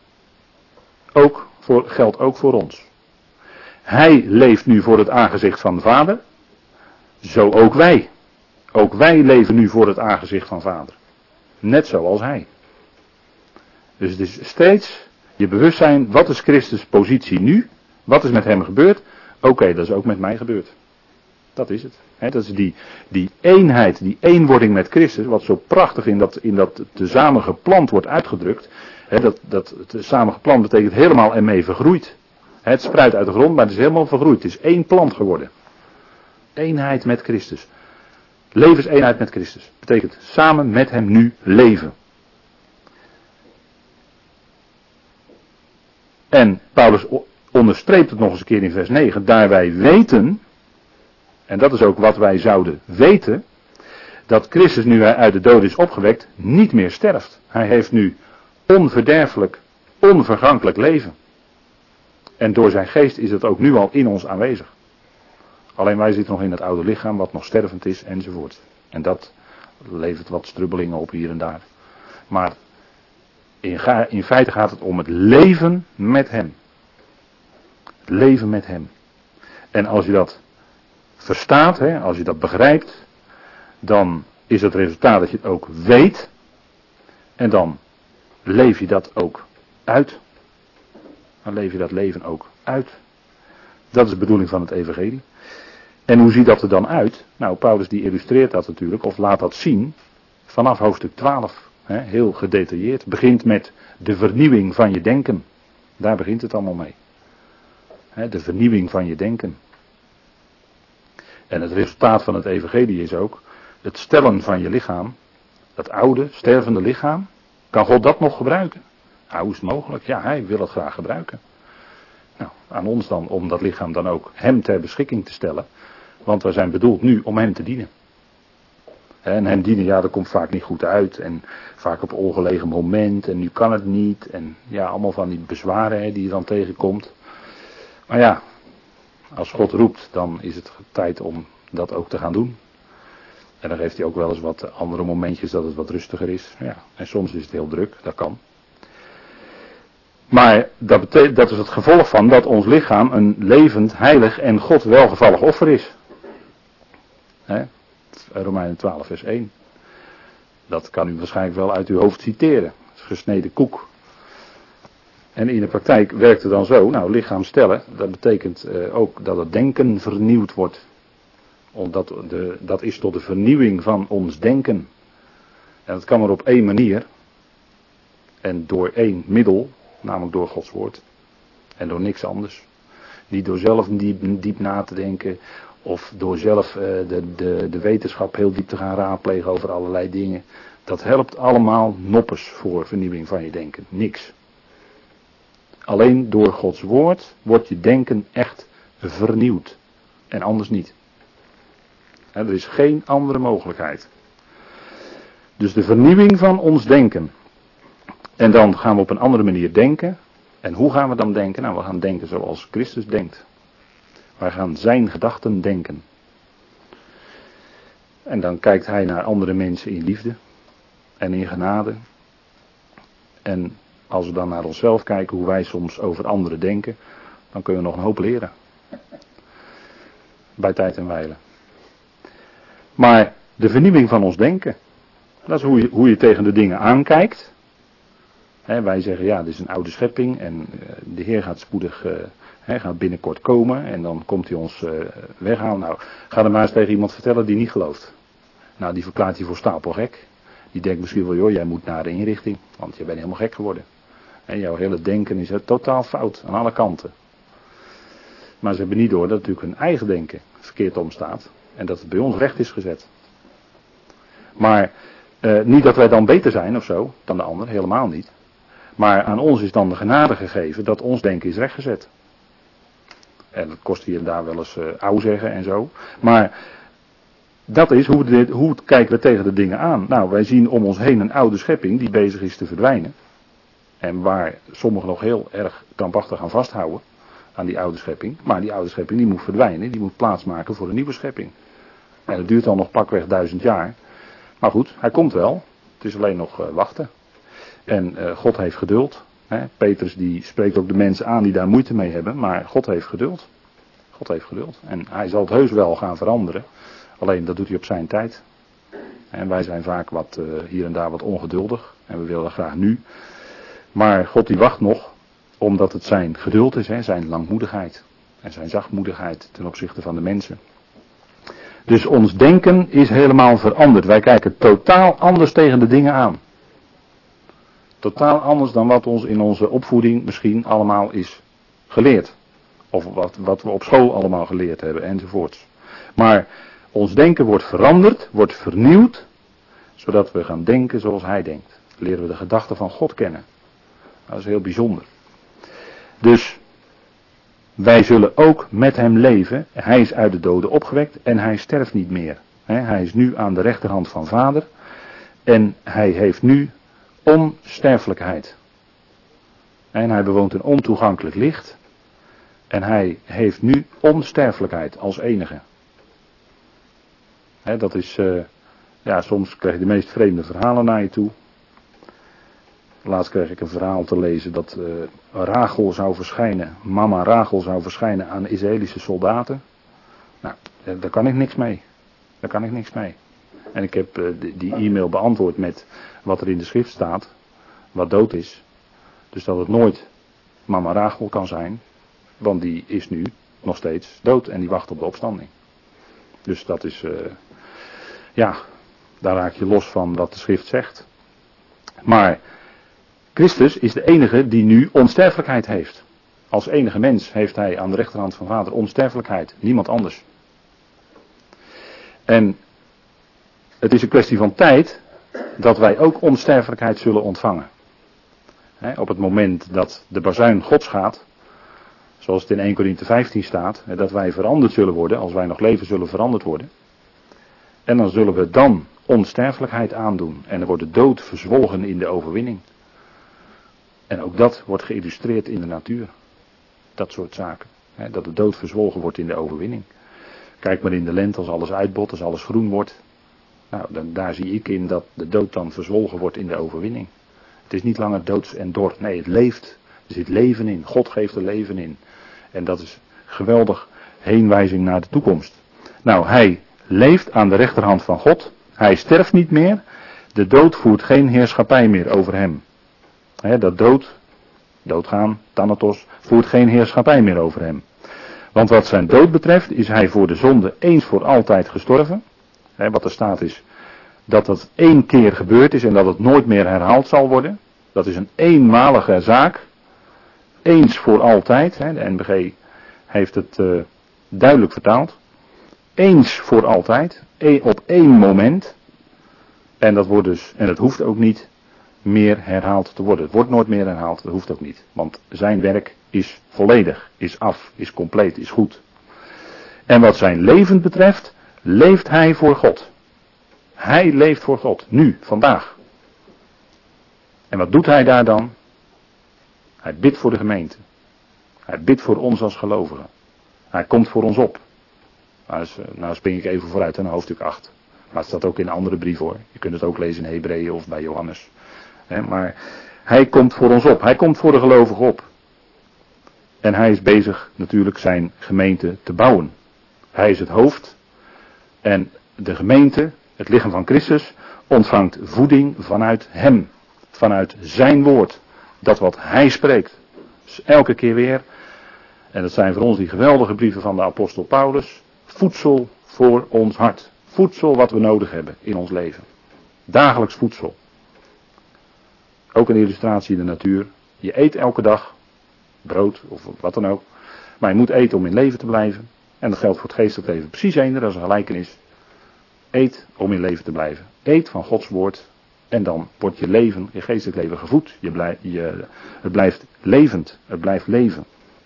Geldt ook voor ons. Hij leeft nu voor het aangezicht van de Vader. Zo ook wij. Ook wij leven nu voor het aangezicht van Vader. Net zoals hij. Dus het is steeds je bewustzijn, wat is Christus' positie nu? Wat is met hem gebeurd? Oké, dat is ook met mij gebeurd. Dat is het. Dat is die eenheid, die eenwording met Christus, wat zo prachtig in dat tezamen geplant wordt uitgedrukt. Dat tezamen geplant betekent helemaal ermee vergroeid. Het spruit uit de grond, maar het is helemaal vergroeid. Het is één plant geworden. Eenheid met Christus. Levenseenheid met Christus. Betekent samen met hem nu leven. En Paulus onderstreept het nog eens een keer in vers 9. Daar wij weten, en dat is ook wat wij zouden weten, dat Christus nu hij uit de dood is opgewekt, niet meer sterft. Hij heeft nu onverderfelijk, onvergankelijk leven. En door zijn geest is het ook nu al in ons aanwezig. Alleen wij zitten nog in het oude lichaam, wat nog stervend is, enzovoort. En dat levert wat strubbelingen op hier en daar. Maar in feite gaat het om het leven met hem. Het leven met hem. En als je dat verstaat, als je dat begrijpt, dan is het resultaat dat je het ook weet. En dan leef je dat ook uit. Dan leef je dat leven ook uit. Dat is de bedoeling van het evangelie. En hoe ziet dat er dan uit? Nou, Paulus die illustreert dat natuurlijk, of laat dat zien, vanaf hoofdstuk 12. Heel gedetailleerd. Het begint met de vernieuwing van je denken. Daar begint het allemaal mee. De vernieuwing van je denken. En het resultaat van het evangelie is ook het stellen van je lichaam. Dat oude, stervende lichaam. Kan God dat nog gebruiken? Nou, hoe is het mogelijk? Ja, hij wil het graag gebruiken. Nou, aan ons dan om dat lichaam dan ook hem ter beschikking te stellen. Want we zijn bedoeld nu om hem te dienen. En hem dienen, ja, dat komt vaak niet goed uit. En vaak op ongelegen moment. En nu kan het niet. En ja, allemaal van die bezwaren die je dan tegenkomt. Maar ja, als God roept, dan is het tijd om dat ook te gaan doen. En dan geeft hij ook wel eens wat andere momentjes dat het wat rustiger is. Ja, en soms is het heel druk, dat kan. Maar dat is het gevolg van dat ons lichaam een levend, heilig en God welgevallig offer is. Romeinen 12 vers 1. Dat kan u waarschijnlijk wel uit uw hoofd citeren. Gesneden koek. En in de praktijk werkt het dan zo. Nou, lichaam stellen, dat betekent ook dat het denken vernieuwd wordt. Omdat dat is tot de vernieuwing van ons denken. En dat kan maar op één manier. En door één middel, namelijk door Gods woord. En door niks anders. Niet door zelf diep na te denken. Of door zelf de wetenschap heel diep te gaan raadplegen over allerlei dingen. Dat helpt allemaal noppes voor vernieuwing van je denken. Niks. Alleen door Gods woord wordt je denken echt vernieuwd. En anders niet. Er is geen andere mogelijkheid. Dus de vernieuwing van ons denken. En dan gaan we op een andere manier denken. En hoe gaan we dan denken? Nou, we gaan denken zoals Christus denkt. Wij gaan zijn gedachten denken. En dan kijkt hij naar andere mensen in liefde. En in genade. En als we dan naar onszelf kijken, hoe wij soms over anderen denken, dan kunnen we nog een hoop leren. Bij tijd en wijle. Maar de vernieuwing van ons denken, dat is hoe je tegen de dingen aankijkt. Wij zeggen, ja, dit is een oude schepping en de Heer gaat spoedig, gaat binnenkort komen en dan komt hij ons weghalen. Nou, ga er maar eens tegen iemand vertellen die niet gelooft. Nou, die verklaart hij voor stapelgek. Die denkt misschien wel, joh, jij moet naar de inrichting, want je bent helemaal gek geworden. En jouw hele denken is totaal fout, aan alle kanten. Maar ze hebben niet door dat natuurlijk hun eigen denken verkeerd omstaat. En dat het bij ons recht is gezet. Maar niet dat wij dan beter zijn of zo dan de ander, helemaal niet. Maar aan ons is dan de genade gegeven dat ons denken is rechtgezet. En dat kost hier en daar wel eens ouw zeggen en zo. Maar dat is hoe kijken we tegen de dingen aan. Nou, wij zien om ons heen een oude schepping die bezig is te verdwijnen. En waar sommigen nog heel erg krampachtig aan vasthouden. Aan die oude schepping. Maar die oude schepping die moet verdwijnen. Die moet plaatsmaken voor een nieuwe schepping. En dat duurt dan nog pakweg 1000 jaar. Maar goed, hij komt wel. Het is alleen nog wachten. En God heeft geduld. Petrus die spreekt ook de mensen aan die daar moeite mee hebben. Maar God heeft geduld. God heeft geduld. En hij zal het heus wel gaan veranderen. Alleen dat doet hij op zijn tijd. En wij zijn vaak wat hier en daar wat ongeduldig. En we willen graag nu. Maar God die wacht nog. Omdat het zijn geduld is. Zijn langmoedigheid. En zijn zachtmoedigheid ten opzichte van de mensen. Dus ons denken is helemaal veranderd. Wij kijken totaal anders tegen de dingen aan. Totaal anders dan wat ons in onze opvoeding misschien allemaal is geleerd. Of wat we op school allemaal geleerd hebben enzovoorts. Maar ons denken wordt veranderd, wordt vernieuwd. Zodat we gaan denken zoals hij denkt. Leren we de gedachten van God kennen. Dat is heel bijzonder. Dus wij zullen ook met hem leven. Hij is uit de doden opgewekt en hij sterft niet meer. Hij is nu aan de rechterhand van Vader. En hij heeft nu onsterfelijkheid. En hij bewoont een ontoegankelijk licht. En hij heeft nu onsterfelijkheid als enige. Dat is, soms krijg je de meest vreemde verhalen naar je toe. Laatst kreeg ik een verhaal te lezen dat Rachel zou verschijnen, mama Rachel zou verschijnen aan Israëlische soldaten. Nou, daar kan ik niks mee. Daar kan ik niks mee. En ik heb die e-mail beantwoord met wat er in de schrift staat, wat dood is. Dus dat het nooit mama Rachel kan zijn, want die is nu nog steeds dood en die wacht op de opstanding. Dus dat is, daar raak je los van wat de schrift zegt. Maar Christus is de enige die nu onsterfelijkheid heeft. Als enige mens heeft hij aan de rechterhand van Vader onsterfelijkheid. Niemand anders. En het is een kwestie van tijd dat wij ook onsterfelijkheid zullen ontvangen. Op het moment dat de bazuin Gods gaat, zoals het in 1 Korinthe 15 staat, dat wij veranderd zullen worden, als wij nog leven zullen veranderd worden. En dan zullen we dan onsterfelijkheid aandoen. En er wordt de dood verzwolgen in de overwinning. En ook dat wordt geïllustreerd in de natuur. Dat soort zaken. Dat de dood verzwolgen wordt in de overwinning. Kijk maar in de lente als alles uitbot, als alles groen wordt. Nou, daar zie ik in dat de dood dan verzwolgen wordt in de overwinning. Het is niet langer doods en dor. Nee, het leeft. Er zit leven in. God geeft er leven in. En dat is geweldig heenwijzing naar de toekomst. Nou, hij leeft aan de rechterhand van God. Hij sterft niet meer. De dood voert geen heerschappij meer over hem. Dat doodgaan, thanatos, voert geen heerschappij meer over hem. Want wat zijn dood betreft is hij voor de zonde eens voor altijd gestorven. Wat er staat is dat dat 1 keer gebeurd is en dat het nooit meer herhaald zal worden. Dat is een eenmalige zaak. Eens voor altijd. De NBG heeft het duidelijk vertaald. Eens voor altijd. Op 1 moment. En dat wordt dus, en dat hoeft ook niet meer herhaald te worden. Het wordt nooit meer herhaald, dat hoeft ook niet. Want zijn werk is volledig, is af, is compleet, is goed. En wat zijn leven betreft, leeft hij voor God. Hij leeft voor God, nu, vandaag. En wat doet hij daar dan? Hij bidt voor de gemeente. Hij bidt voor ons als gelovigen. Hij komt voor ons op. Nou spring ik even vooruit naar hoofdstuk 8. Maar het staat ook in een andere brief hoor. Je kunt het ook lezen in Hebreeën of bij Johannes. Maar hij komt voor ons op. Hij komt voor de gelovigen op. En hij is bezig natuurlijk zijn gemeente te bouwen. Hij is het hoofd. En de gemeente, het lichaam van Christus, ontvangt voeding vanuit hem. Vanuit zijn woord. Dat wat hij spreekt. Dus elke keer weer. En dat zijn voor ons die geweldige brieven van de apostel Paulus. Voedsel voor ons hart. Voedsel wat we nodig hebben in ons leven. Dagelijks voedsel. Ook een illustratie in de natuur. Je eet elke dag. Brood of wat dan ook. Maar je moet eten om in leven te blijven. En dat geldt voor het geestelijk leven precies eender als een gelijkenis. Eet om in leven te blijven. Eet van Gods woord. En dan wordt je leven, je geestelijk leven gevoed. Het blijft levend. Het blijft leven.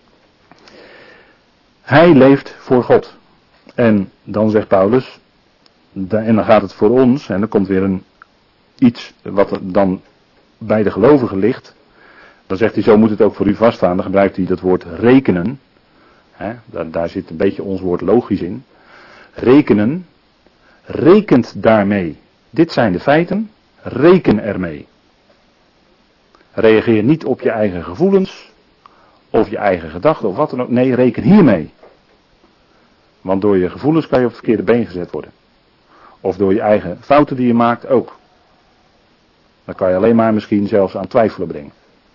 Hij leeft voor God. En dan zegt Paulus. En dan gaat het voor ons. En dan komt weer iets wat dan bij de gelovigen ligt. Dan zegt hij, zo moet het ook voor u vaststaan. Dan gebruikt hij dat woord rekenen. Daar zit een beetje ons woord logisch in. Rekenen. Rekent daarmee. Dit zijn de feiten. Reken ermee. Reageer niet op je eigen gevoelens. Of je eigen gedachten of wat dan ook. Nee, reken hiermee. Want door je gevoelens kan je op het verkeerde been gezet worden. Of door je eigen fouten die je maakt ook. Dan kan je alleen maar misschien zelfs aan twijfelen brengen.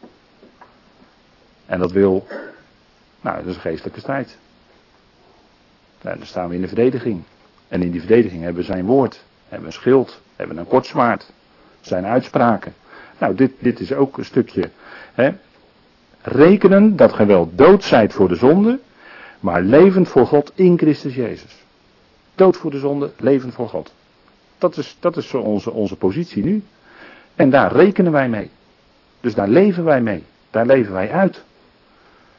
En dat dat is een geestelijke strijd. Dan staan we in de verdediging. En in die verdediging hebben we zijn woord. Hebben we een schild. Hebben we een kort zwaard. Zijn uitspraken. Nou, dit is ook een stukje. Rekenen dat gij wel dood zijt voor de zonde. Maar levend voor God in Christus Jezus. Dood voor de zonde, levend voor God. Dat is onze positie nu. En daar rekenen wij mee. Dus daar leven wij mee. Daar leven wij uit.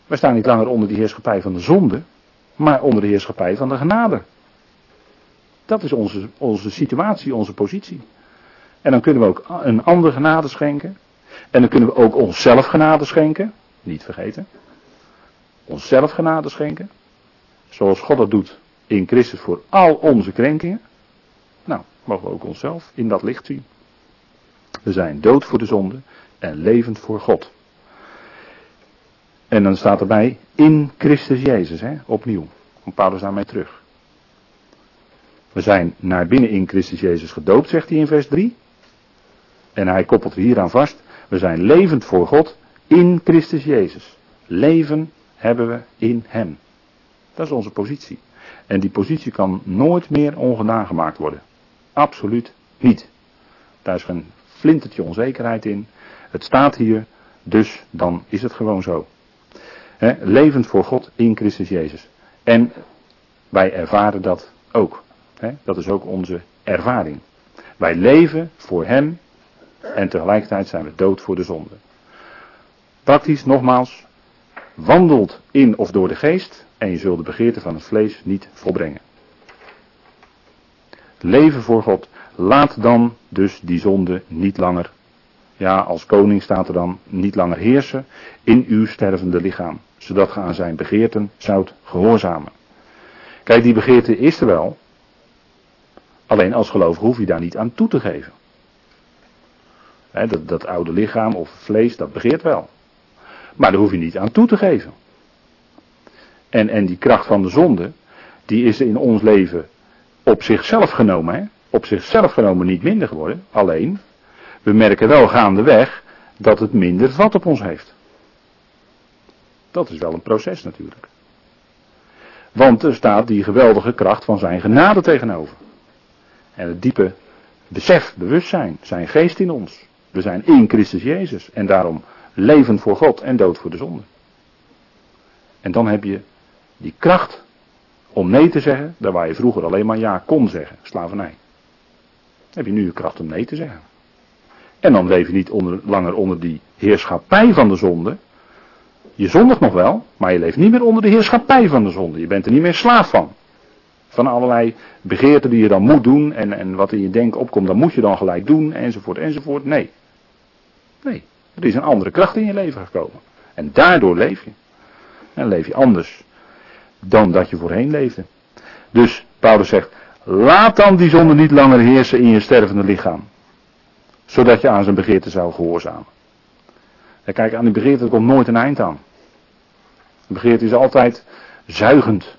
We staan niet langer onder die heerschappij van de zonde, maar onder de heerschappij van de genade. Dat is onze situatie, onze positie. En dan kunnen we ook een ander genade schenken. En dan kunnen we ook onszelf genade schenken. Niet vergeten. Onszelf genade schenken. Zoals God dat doet in Christus voor al onze krenkingen. Nou, mogen we ook onszelf in dat licht zien. We zijn dood voor de zonde en levend voor God. En dan staat erbij in Christus Jezus, opnieuw. Komt Paulus daarmee terug. We zijn naar binnen in Christus Jezus gedoopt, zegt hij in vers 3. En hij koppelt er hier aan vast. We zijn levend voor God in Christus Jezus. Leven hebben we in hem. Dat is onze positie. En die positie kan nooit meer ongedaan gemaakt worden. Absoluut niet. Daar is geen flintertje onzekerheid in. Het staat hier, dus dan is het gewoon zo. Levend voor God in Christus Jezus. En wij ervaren dat ook. Dat is ook onze ervaring. Wij leven voor hem en tegelijkertijd zijn we dood voor de zonde. Praktisch, nogmaals, wandelt in of door de geest en je zult de begeerte van het vlees niet volbrengen. Leven voor God. Laat dan dus die zonde niet langer, ja als koning staat er dan, niet langer heersen in uw stervende lichaam. Zodat ge aan zijn begeerten zoudt gehoorzamen. Kijk, die begeerte is er wel. Alleen als gelovige hoef je daar niet aan toe te geven. Dat oude lichaam of vlees, dat begeert wel. Maar daar hoef je niet aan toe te geven. En die kracht van de zonde, die is in ons leven op zichzelf genomen. Op zichzelf genomen niet minder geworden. Alleen, we merken wel gaandeweg dat het minder vat op ons heeft. Dat is wel een proces natuurlijk. Want er staat die geweldige kracht van zijn genade tegenover. En het diepe besef, bewustzijn, zijn geest in ons. We zijn in Christus Jezus. En daarom levend voor God en dood voor de zonde. En dan heb je die kracht om nee te zeggen, daar waar je vroeger alleen maar ja kon zeggen, slavernij. Dan heb je nu de kracht om nee te zeggen. En dan leef je niet langer onder die heerschappij van de zonde. Je zondigt nog wel, maar je leeft niet meer onder de heerschappij van de zonde. Je bent er niet meer slaaf van. Van allerlei begeerten die je dan moet doen en wat in je denken opkomt, dan moet je dan gelijk doen, enzovoort, enzovoort. Nee. Nee, er is een andere kracht in je leven gekomen. En daardoor leef je. En leef je anders dan dat je voorheen leefde. Dus Paulus zegt, laat dan die zonde niet langer heersen in je stervende lichaam. Zodat je aan zijn begeerte zou gehoorzamen. En kijk, aan die begeerte komt nooit een eind aan. De begeerte is altijd zuigend.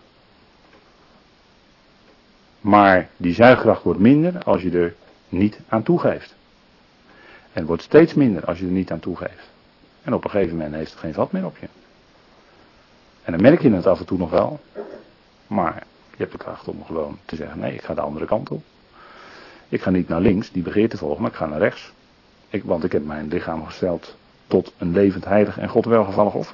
Maar die zuigkracht wordt minder als je er niet aan toegeeft. En het wordt steeds minder als je er niet aan toegeeft. En op een gegeven moment heeft het geen vat meer op je. En dan merk je het af en toe nog wel. Maar je hebt de kracht om gewoon te zeggen, nee, ik ga de andere kant op. Ik ga niet naar links, die begeerte volgen, maar ik ga naar rechts. Want ik heb mijn lichaam gesteld tot een levend, heilig en God welgevallig offer.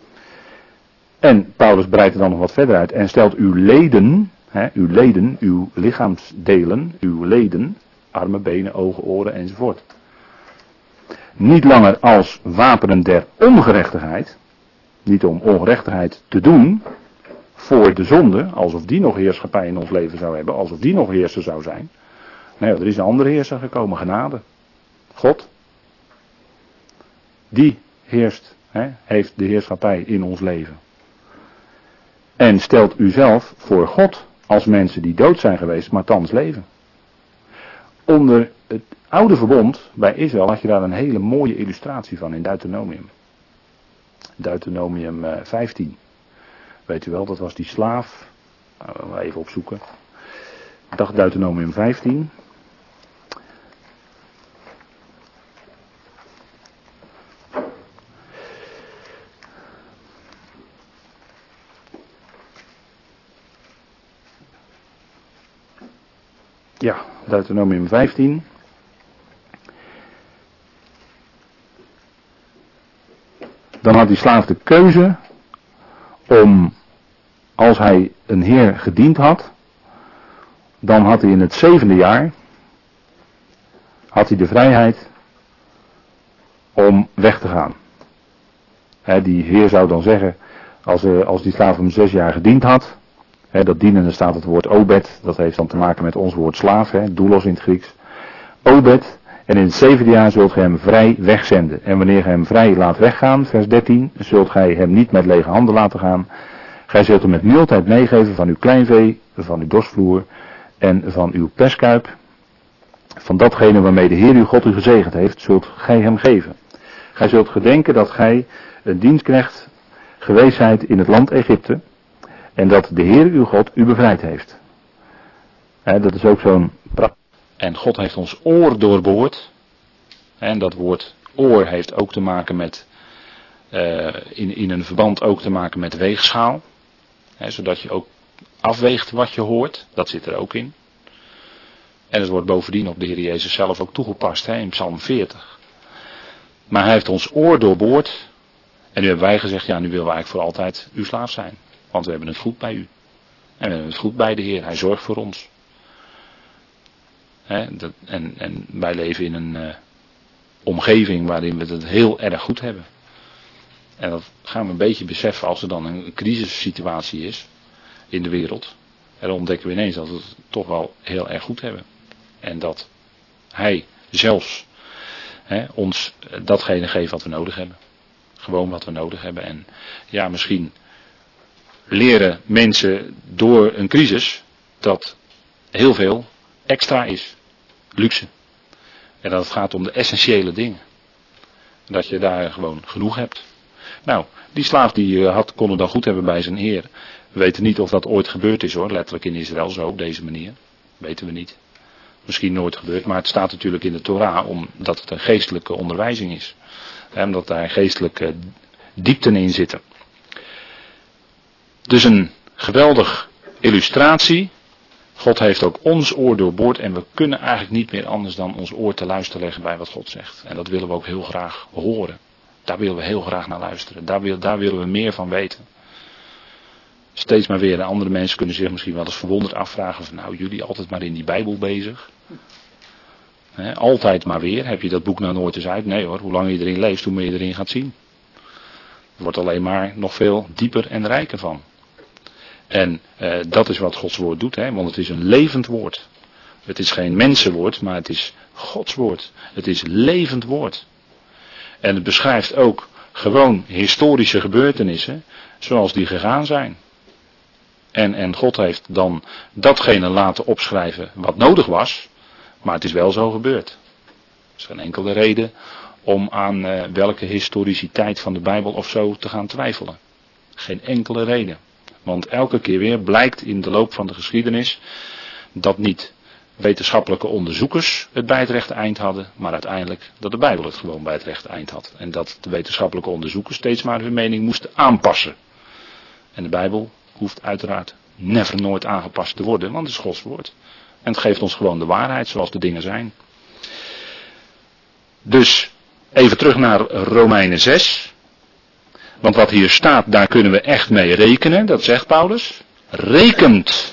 En Paulus breidt er dan nog wat verder uit. En stelt uw leden, uw lichaamsdelen, uw leden, armen, benen, ogen, oren enzovoort. Niet langer als wapenen der ongerechtigheid. Niet om ongerechtigheid te doen voor de zonde, alsof die nog heerschappij in ons leven zou hebben, alsof die nog heerser zou zijn. Nee, er is een andere heerser gekomen, genade. God. Die heerst, heeft de heerschappij in ons leven. En stelt uzelf voor God als mensen die dood zijn geweest, maar thans leven. Onder het oude verbond bij Israël had je daar een hele mooie illustratie van in Deuteronomium. Deuteronomium 15. Weet u wel, dat was die slaaf. Even opzoeken. Ik dacht Deuteronomium 15. Ja, Deuteronomium 15. Dan had die slaaf de keuze om, als hij een heer gediend had, dan had hij in het 7e jaar, had hij de vrijheid om weg te gaan. Die heer zou dan zeggen, Als die slaaf hem 6 jaar gediend had, dat dienen, dan staat het woord obed, dat heeft dan te maken met ons woord slaaf, doulos in het Grieks. Obed, en in het 7e jaar zult gij hem vrij wegzenden. En wanneer gij hem vrij laat weggaan, vers 13, zult gij hem niet met lege handen laten gaan. Gij zult hem met mildheid meegeven van uw kleinvee, van uw dorsvloer en van uw perskuip. Van datgene waarmee de Heer uw God u gezegend heeft, zult gij hem geven. Gij zult gedenken dat gij een dienstknecht geweest zijt in het land Egypte. En dat de Heer uw God u bevrijd heeft. Dat is ook zo'n prachtig. En God heeft ons oor doorboord. En dat woord oor heeft ook te maken met, in een verband ook te maken met weegschaal. Zodat je ook afweegt wat je hoort. Dat zit er ook in. En het wordt bovendien op de Heer Jezus zelf ook toegepast in Psalm 40. Maar hij heeft ons oor doorboord. En nu hebben wij gezegd, ja, nu willen we eigenlijk voor altijd uw slaaf zijn. Want we hebben het goed bij u. En we hebben het goed bij de Heer. Hij zorgt voor ons. En wij leven in een omgeving waarin we het heel erg goed hebben. En dat gaan we een beetje beseffen als er dan een crisissituatie is in de wereld. En dan ontdekken we ineens dat we het toch wel heel erg goed hebben. En dat hij zelfs ons datgene geeft wat we nodig hebben. Gewoon wat we nodig hebben. En ja, misschien leren mensen door een crisis dat heel veel extra is. Luxe. En dat het gaat om de essentiële dingen. Dat je daar gewoon genoeg hebt. Nou, die slaaf die kon het dan goed hebben bij zijn heer. We weten niet of dat ooit gebeurd is hoor. Letterlijk in Israël zo op deze manier. Weten we niet. Misschien nooit gebeurd. Maar het staat natuurlijk in de Torah omdat het een geestelijke onderwijzing is. Omdat daar geestelijke diepten in zitten. Dus een geweldig illustratie. God heeft ook ons oor doorboord en we kunnen eigenlijk niet meer anders dan ons oor te luisteren leggen bij wat God zegt. En dat willen we ook heel graag horen. Daar willen we heel graag naar luisteren. Daar willen we meer van weten. Steeds maar weer. En andere mensen kunnen zich misschien wel eens verwonderd afvragen van nou jullie altijd maar in die Bijbel bezig. Altijd maar weer. Heb je dat boek nou nooit eens uit? Nee hoor, hoe langer je erin leest, hoe meer je erin gaat zien. Er wordt alleen maar nog veel dieper en rijker van. En dat is wat Gods woord doet, want het is een levend woord. Het is geen mensenwoord, maar het is Gods woord. Het is levend woord. En het beschrijft ook gewoon historische gebeurtenissen, zoals die gegaan zijn. En God heeft dan datgene laten opschrijven wat nodig was, maar het is wel zo gebeurd. Er is geen enkele reden om aan welke historiciteit van de Bijbel of zo te gaan twijfelen. Geen enkele reden. Want elke keer weer blijkt in de loop van de geschiedenis dat niet wetenschappelijke onderzoekers het bij het rechte eind hadden, maar uiteindelijk dat de Bijbel het gewoon bij het rechte eind had. En dat de wetenschappelijke onderzoekers steeds maar hun mening moesten aanpassen. En de Bijbel hoeft uiteraard nooit aangepast te worden, want het is Gods woord. En het geeft ons gewoon de waarheid zoals de dingen zijn. Dus even terug naar Romeinen 6. Want wat hier staat, daar kunnen we echt mee rekenen, dat zegt Paulus. Rekent.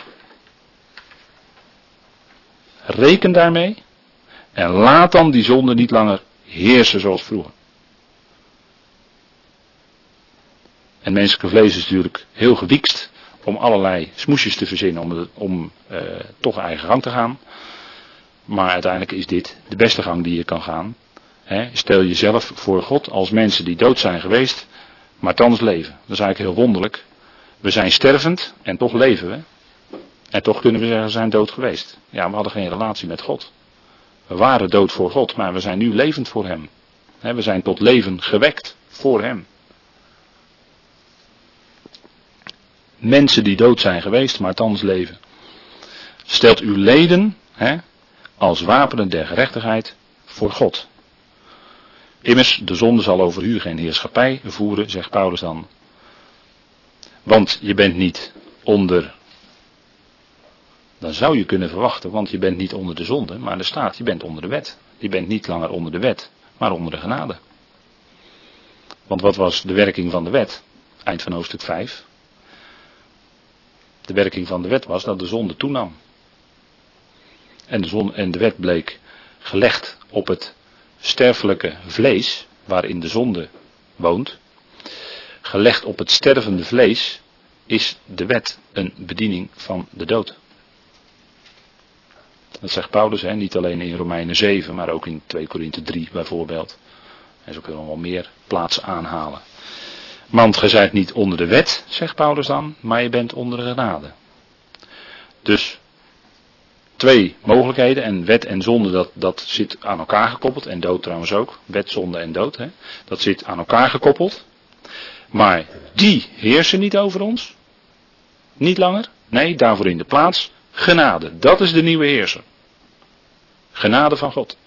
Reken daarmee. En laat dan die zonde niet langer heersen zoals vroeger. En menselijke vlees is natuurlijk heel gewiekst om allerlei smoesjes te verzinnen om toch eigen gang te gaan. Maar uiteindelijk is dit de beste gang die je kan gaan. Stel jezelf voor God als mensen die dood zijn geweest, maar thans leven. Dat is eigenlijk heel wonderlijk. We zijn stervend en toch leven we. En toch kunnen we zeggen, we zijn dood geweest. Ja, we hadden geen relatie met God. We waren dood voor God, maar we zijn nu levend voor Hem. We zijn tot leven gewekt voor Hem. Mensen die dood zijn geweest, maar thans leven. Stelt uw leden als wapenen der gerechtigheid voor God. Immers, de zonde zal over u geen heerschappij voeren, zegt Paulus dan. Want je bent niet onder. Dan zou je kunnen verwachten, want je bent niet onder de zonde, maar er staat, je bent onder de wet. Je bent niet langer onder de wet, maar onder de genade. Want wat was de werking van de wet? Eind van hoofdstuk 5. De werking van de wet was dat de zonde toenam. En de wet bleek gelegd op het sterfelijke vlees, waarin de zonde woont. gelegd op het stervende vlees, is de wet een bediening van de dood. Dat zegt Paulus, niet alleen in Romeinen 7, maar ook in 2 Korinthe 3 bijvoorbeeld. En zo kunnen we wel meer plaatsen aanhalen. Want ge zijt niet onder de wet, zegt Paulus dan, maar je bent onder de genade. Dus 2 mogelijkheden, en wet en zonde, dat zit aan elkaar gekoppeld, en dood trouwens ook, wet, zonde en dood, dat zit aan elkaar gekoppeld. Maar die heersen niet over ons, niet langer, nee, daarvoor in de plaats, genade, dat is de nieuwe heerser. Genade van God.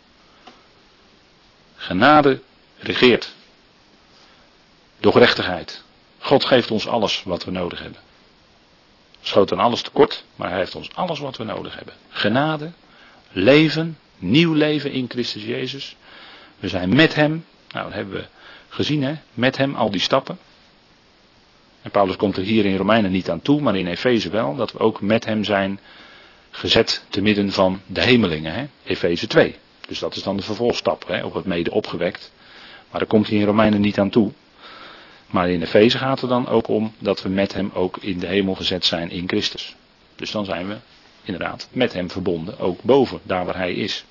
Genade regeert. Door gerechtigheid. God geeft ons alles wat we nodig hebben. Schoot aan alles tekort, maar hij heeft ons alles wat we nodig hebben. Genade, leven, nieuw leven in Christus Jezus. We zijn met hem, nou dat hebben we gezien met hem al die stappen. En Paulus komt er hier in Romeinen niet aan toe, maar in Efeze wel, dat we ook met hem zijn gezet te midden van de hemelingen. Efeze 2. Dus dat is dan de vervolgstap, op het mede opgewekt. Maar daar komt hij in Romeinen niet aan toe. Maar in Efeze gaat het dan ook om dat we met hem ook in de hemel gezet zijn in Christus. Dus dan zijn we inderdaad met hem verbonden, ook boven, daar waar hij is.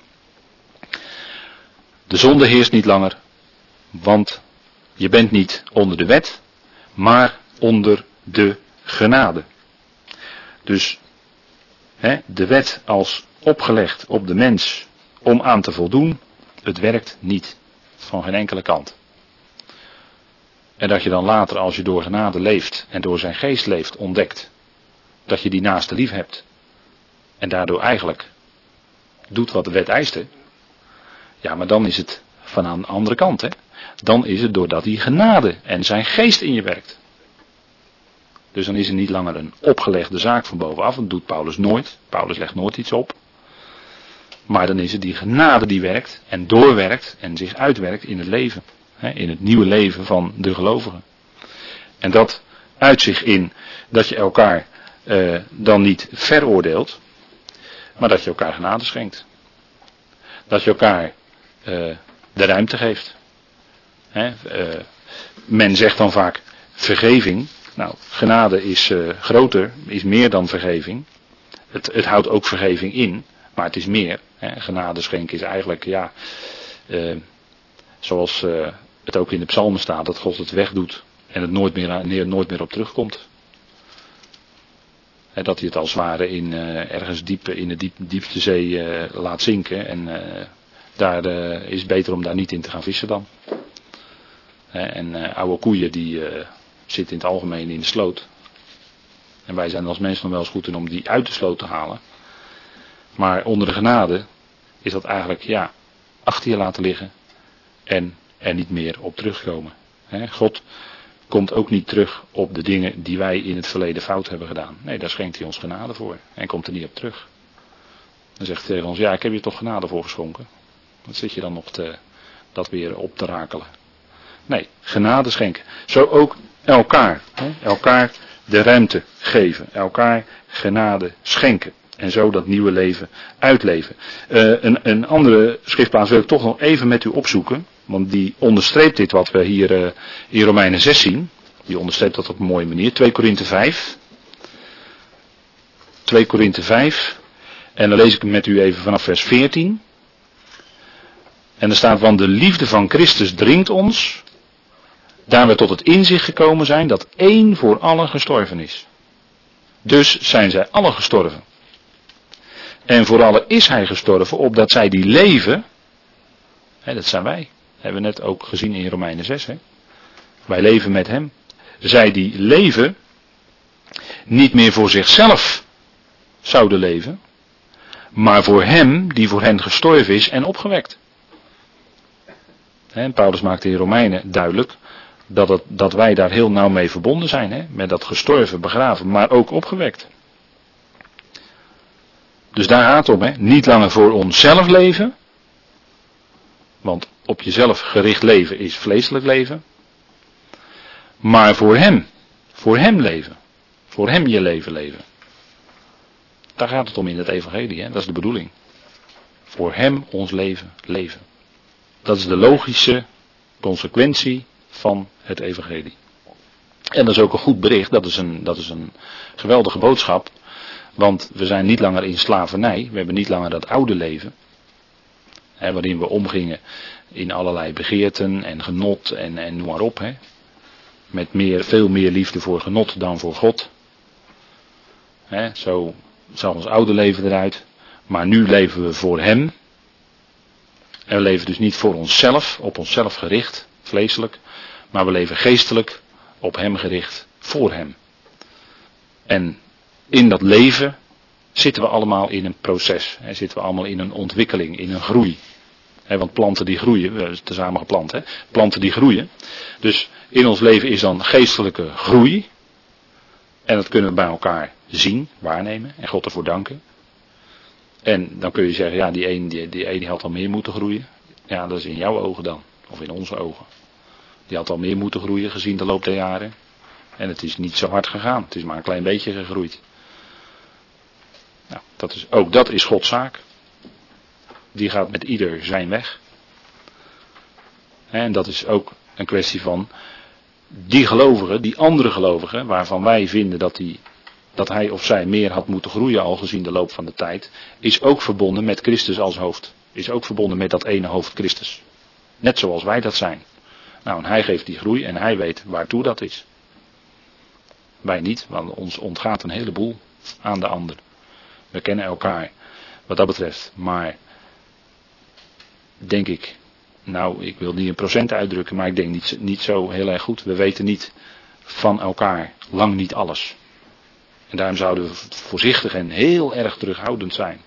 De zonde heerst niet langer, want je bent niet onder de wet, maar onder de genade. Dus de wet als opgelegd op de mens om aan te voldoen, het werkt niet, van geen enkele kant. En dat je dan later, als je door genade leeft en door zijn geest leeft, ontdekt dat je die naaste lief hebt. En daardoor eigenlijk doet wat de wet eiste. Ja, maar dan is het van aan de andere kant. Dan is het doordat die genade en zijn geest in je werkt. Dus dan is het niet langer een opgelegde zaak van bovenaf. Dat doet Paulus nooit. Paulus legt nooit iets op. Maar dan is het die genade die werkt en doorwerkt en zich uitwerkt in het leven. In het nieuwe leven van de gelovigen. En dat uit zich in dat je elkaar dan niet veroordeelt, maar dat je elkaar genade schenkt. Dat je elkaar de ruimte geeft. Men zegt dan vaak vergeving. Nou, genade is groter, is meer dan vergeving. Het houdt ook vergeving in, maar het is meer. Genade schenken is eigenlijk, zoals het ook in de psalmen staat, dat God het wegdoet en het nooit meer op terugkomt. Dat hij het als het ware ergens diep in de diepste zee laat zinken en daar is het beter om daar niet in te gaan vissen dan. En oude koeien die zitten in het algemeen in de sloot. En wij zijn als mensen nog wel eens goed in om die uit de sloot te halen. Maar onder de genade is dat eigenlijk achter je laten liggen en er niet meer op terugkomen. God komt ook niet terug op de dingen die wij in het verleden fout hebben gedaan. Nee, daar schenkt hij ons genade voor en komt er niet op terug. Dan zegt hij tegen ons, ik heb je toch genade voor geschonken. Wat zit je dan nog dat weer op te rakelen? Nee, genade schenken. Zo ook elkaar. Elkaar de ruimte geven. Elkaar genade schenken. En zo dat nieuwe leven uitleven. Een andere schriftplaats wil ik toch nog even met u opzoeken. Want die onderstreept dit wat we hier in Romeinen 6 zien. Die onderstreept dat op een mooie manier. 2 Korinthe 5. 2 Korinthe 5. En dan lees ik hem met u even vanaf vers 14. En er staat, want de liefde van Christus dringt ons, daar we tot het inzicht gekomen zijn dat één voor allen gestorven is. Dus zijn zij allen gestorven. En voor allen is hij gestorven, opdat zij die leven, dat zijn wij, hebben we net ook gezien in Romeinen 6. Wij leven met hem. Zij die leven, niet meer voor zichzelf zouden leven, maar voor hem die voor hen gestorven is en opgewekt. En Paulus maakt in Romeinen duidelijk dat wij daar heel nauw mee verbonden zijn. Met dat gestorven, begraven, maar ook opgewekt. Dus daar gaat het om. Niet langer voor onszelf leven. Want op jezelf gericht leven is vleeselijk leven. Maar voor hem. Voor hem leven. Voor hem je leven leven. Daar gaat het om in het evangelie. Dat is de bedoeling. Voor hem ons leven leven. Dat is de logische consequentie van het evangelie. En dat is ook een goed bericht, dat is een geweldige boodschap. Want we zijn niet langer in slavernij, we hebben niet langer dat oude leven. Waarin we omgingen in allerlei begeerten en genot en noem maar op. Met veel meer liefde voor genot dan voor God. Zo zag ons oude leven eruit. Maar nu leven we voor Hem. En we leven dus niet voor onszelf, op onszelf gericht, vleeselijk. Maar we leven geestelijk, op Hem gericht, voor Hem. En in dat leven zitten we allemaal in een proces. Zitten we allemaal in een ontwikkeling, in een groei. Want planten die groeien, we hebben tezamen geplant, planten die groeien. Dus in ons leven is dan geestelijke groei. En dat kunnen we bij elkaar zien, waarnemen en God ervoor danken. En dan kun je zeggen, ja, die een had al meer moeten groeien. Ja, dat is in jouw ogen dan, of in onze ogen. Die had al meer moeten groeien gezien de loop der jaren. En het is niet zo hard gegaan, het is maar een klein beetje gegroeid. Nou, dat is Gods zaak. Die gaat met ieder zijn weg. En dat is ook een kwestie van die gelovigen, die andere gelovigen, waarvan wij vinden dat hij of zij meer had moeten groeien al gezien de loop van de tijd, is ook verbonden met Christus als hoofd. Is ook verbonden met dat ene hoofd Christus. Net zoals wij dat zijn. Nou, en hij geeft die groei en hij weet waartoe dat is. Wij niet, want ons ontgaat een heleboel aan de ander. We kennen elkaar wat dat betreft, maar denk ik, nou, ik wil niet een procent uitdrukken, maar ik denk niet zo heel erg goed. We weten niet van elkaar, lang niet alles. En daarom zouden we voorzichtig en heel erg terughoudend zijn.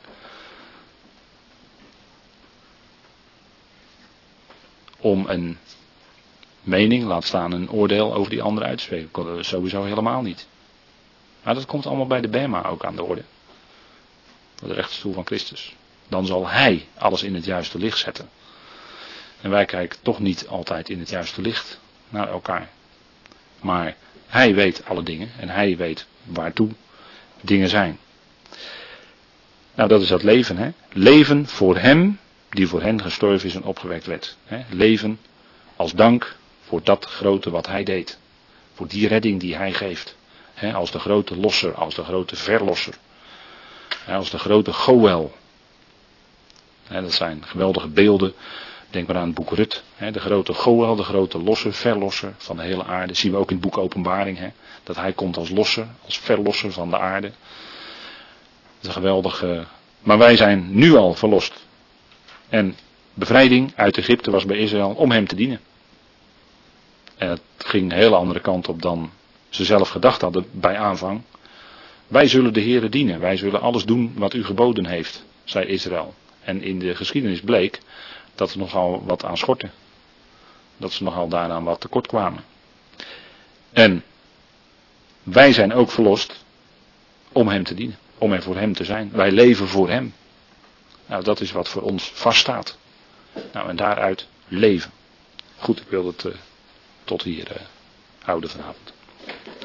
Om een mening, laat staan een oordeel over die andere uit te spreken. Sowieso helemaal niet. Maar dat komt allemaal bij de Bema ook aan de orde. Voor de rechterstoel van Christus. Dan zal hij alles in het juiste licht zetten. En wij kijken toch niet altijd in het juiste licht naar elkaar. Maar hij weet alle dingen en hij weet waartoe dingen zijn. Nou, dat is dat leven, Leven voor hem die voor hen gestorven is en opgewekt werd. Leven als dank voor dat grote wat hij deed. Voor die redding die hij geeft. Als de grote losser, als de grote verlosser. Als de grote Goël. Dat zijn geweldige beelden. Denk maar aan het boek Rut. De grote Goël, de grote losser, verlosser van de hele aarde. Dat zien we ook in het boek Openbaring. Dat hij komt als losser, als verlosser van de aarde. Dat is een geweldige. Maar wij zijn nu al verlost. En bevrijding uit Egypte was bij Israël om hem te dienen. En het ging een hele andere kant op dan ze zelf gedacht hadden bij aanvang. Wij zullen de Heere dienen. Wij zullen alles doen wat u geboden heeft, zei Israël. En in de geschiedenis bleek dat er nogal wat aan schortte. Dat ze nogal daaraan wat tekort kwamen. En wij zijn ook verlost om hem te dienen. Om er voor hem te zijn. Wij leven voor hem. Nou, dat is wat voor ons vaststaat. Nou, en daaruit leven. Goed, ik wil het tot hier houden vanavond.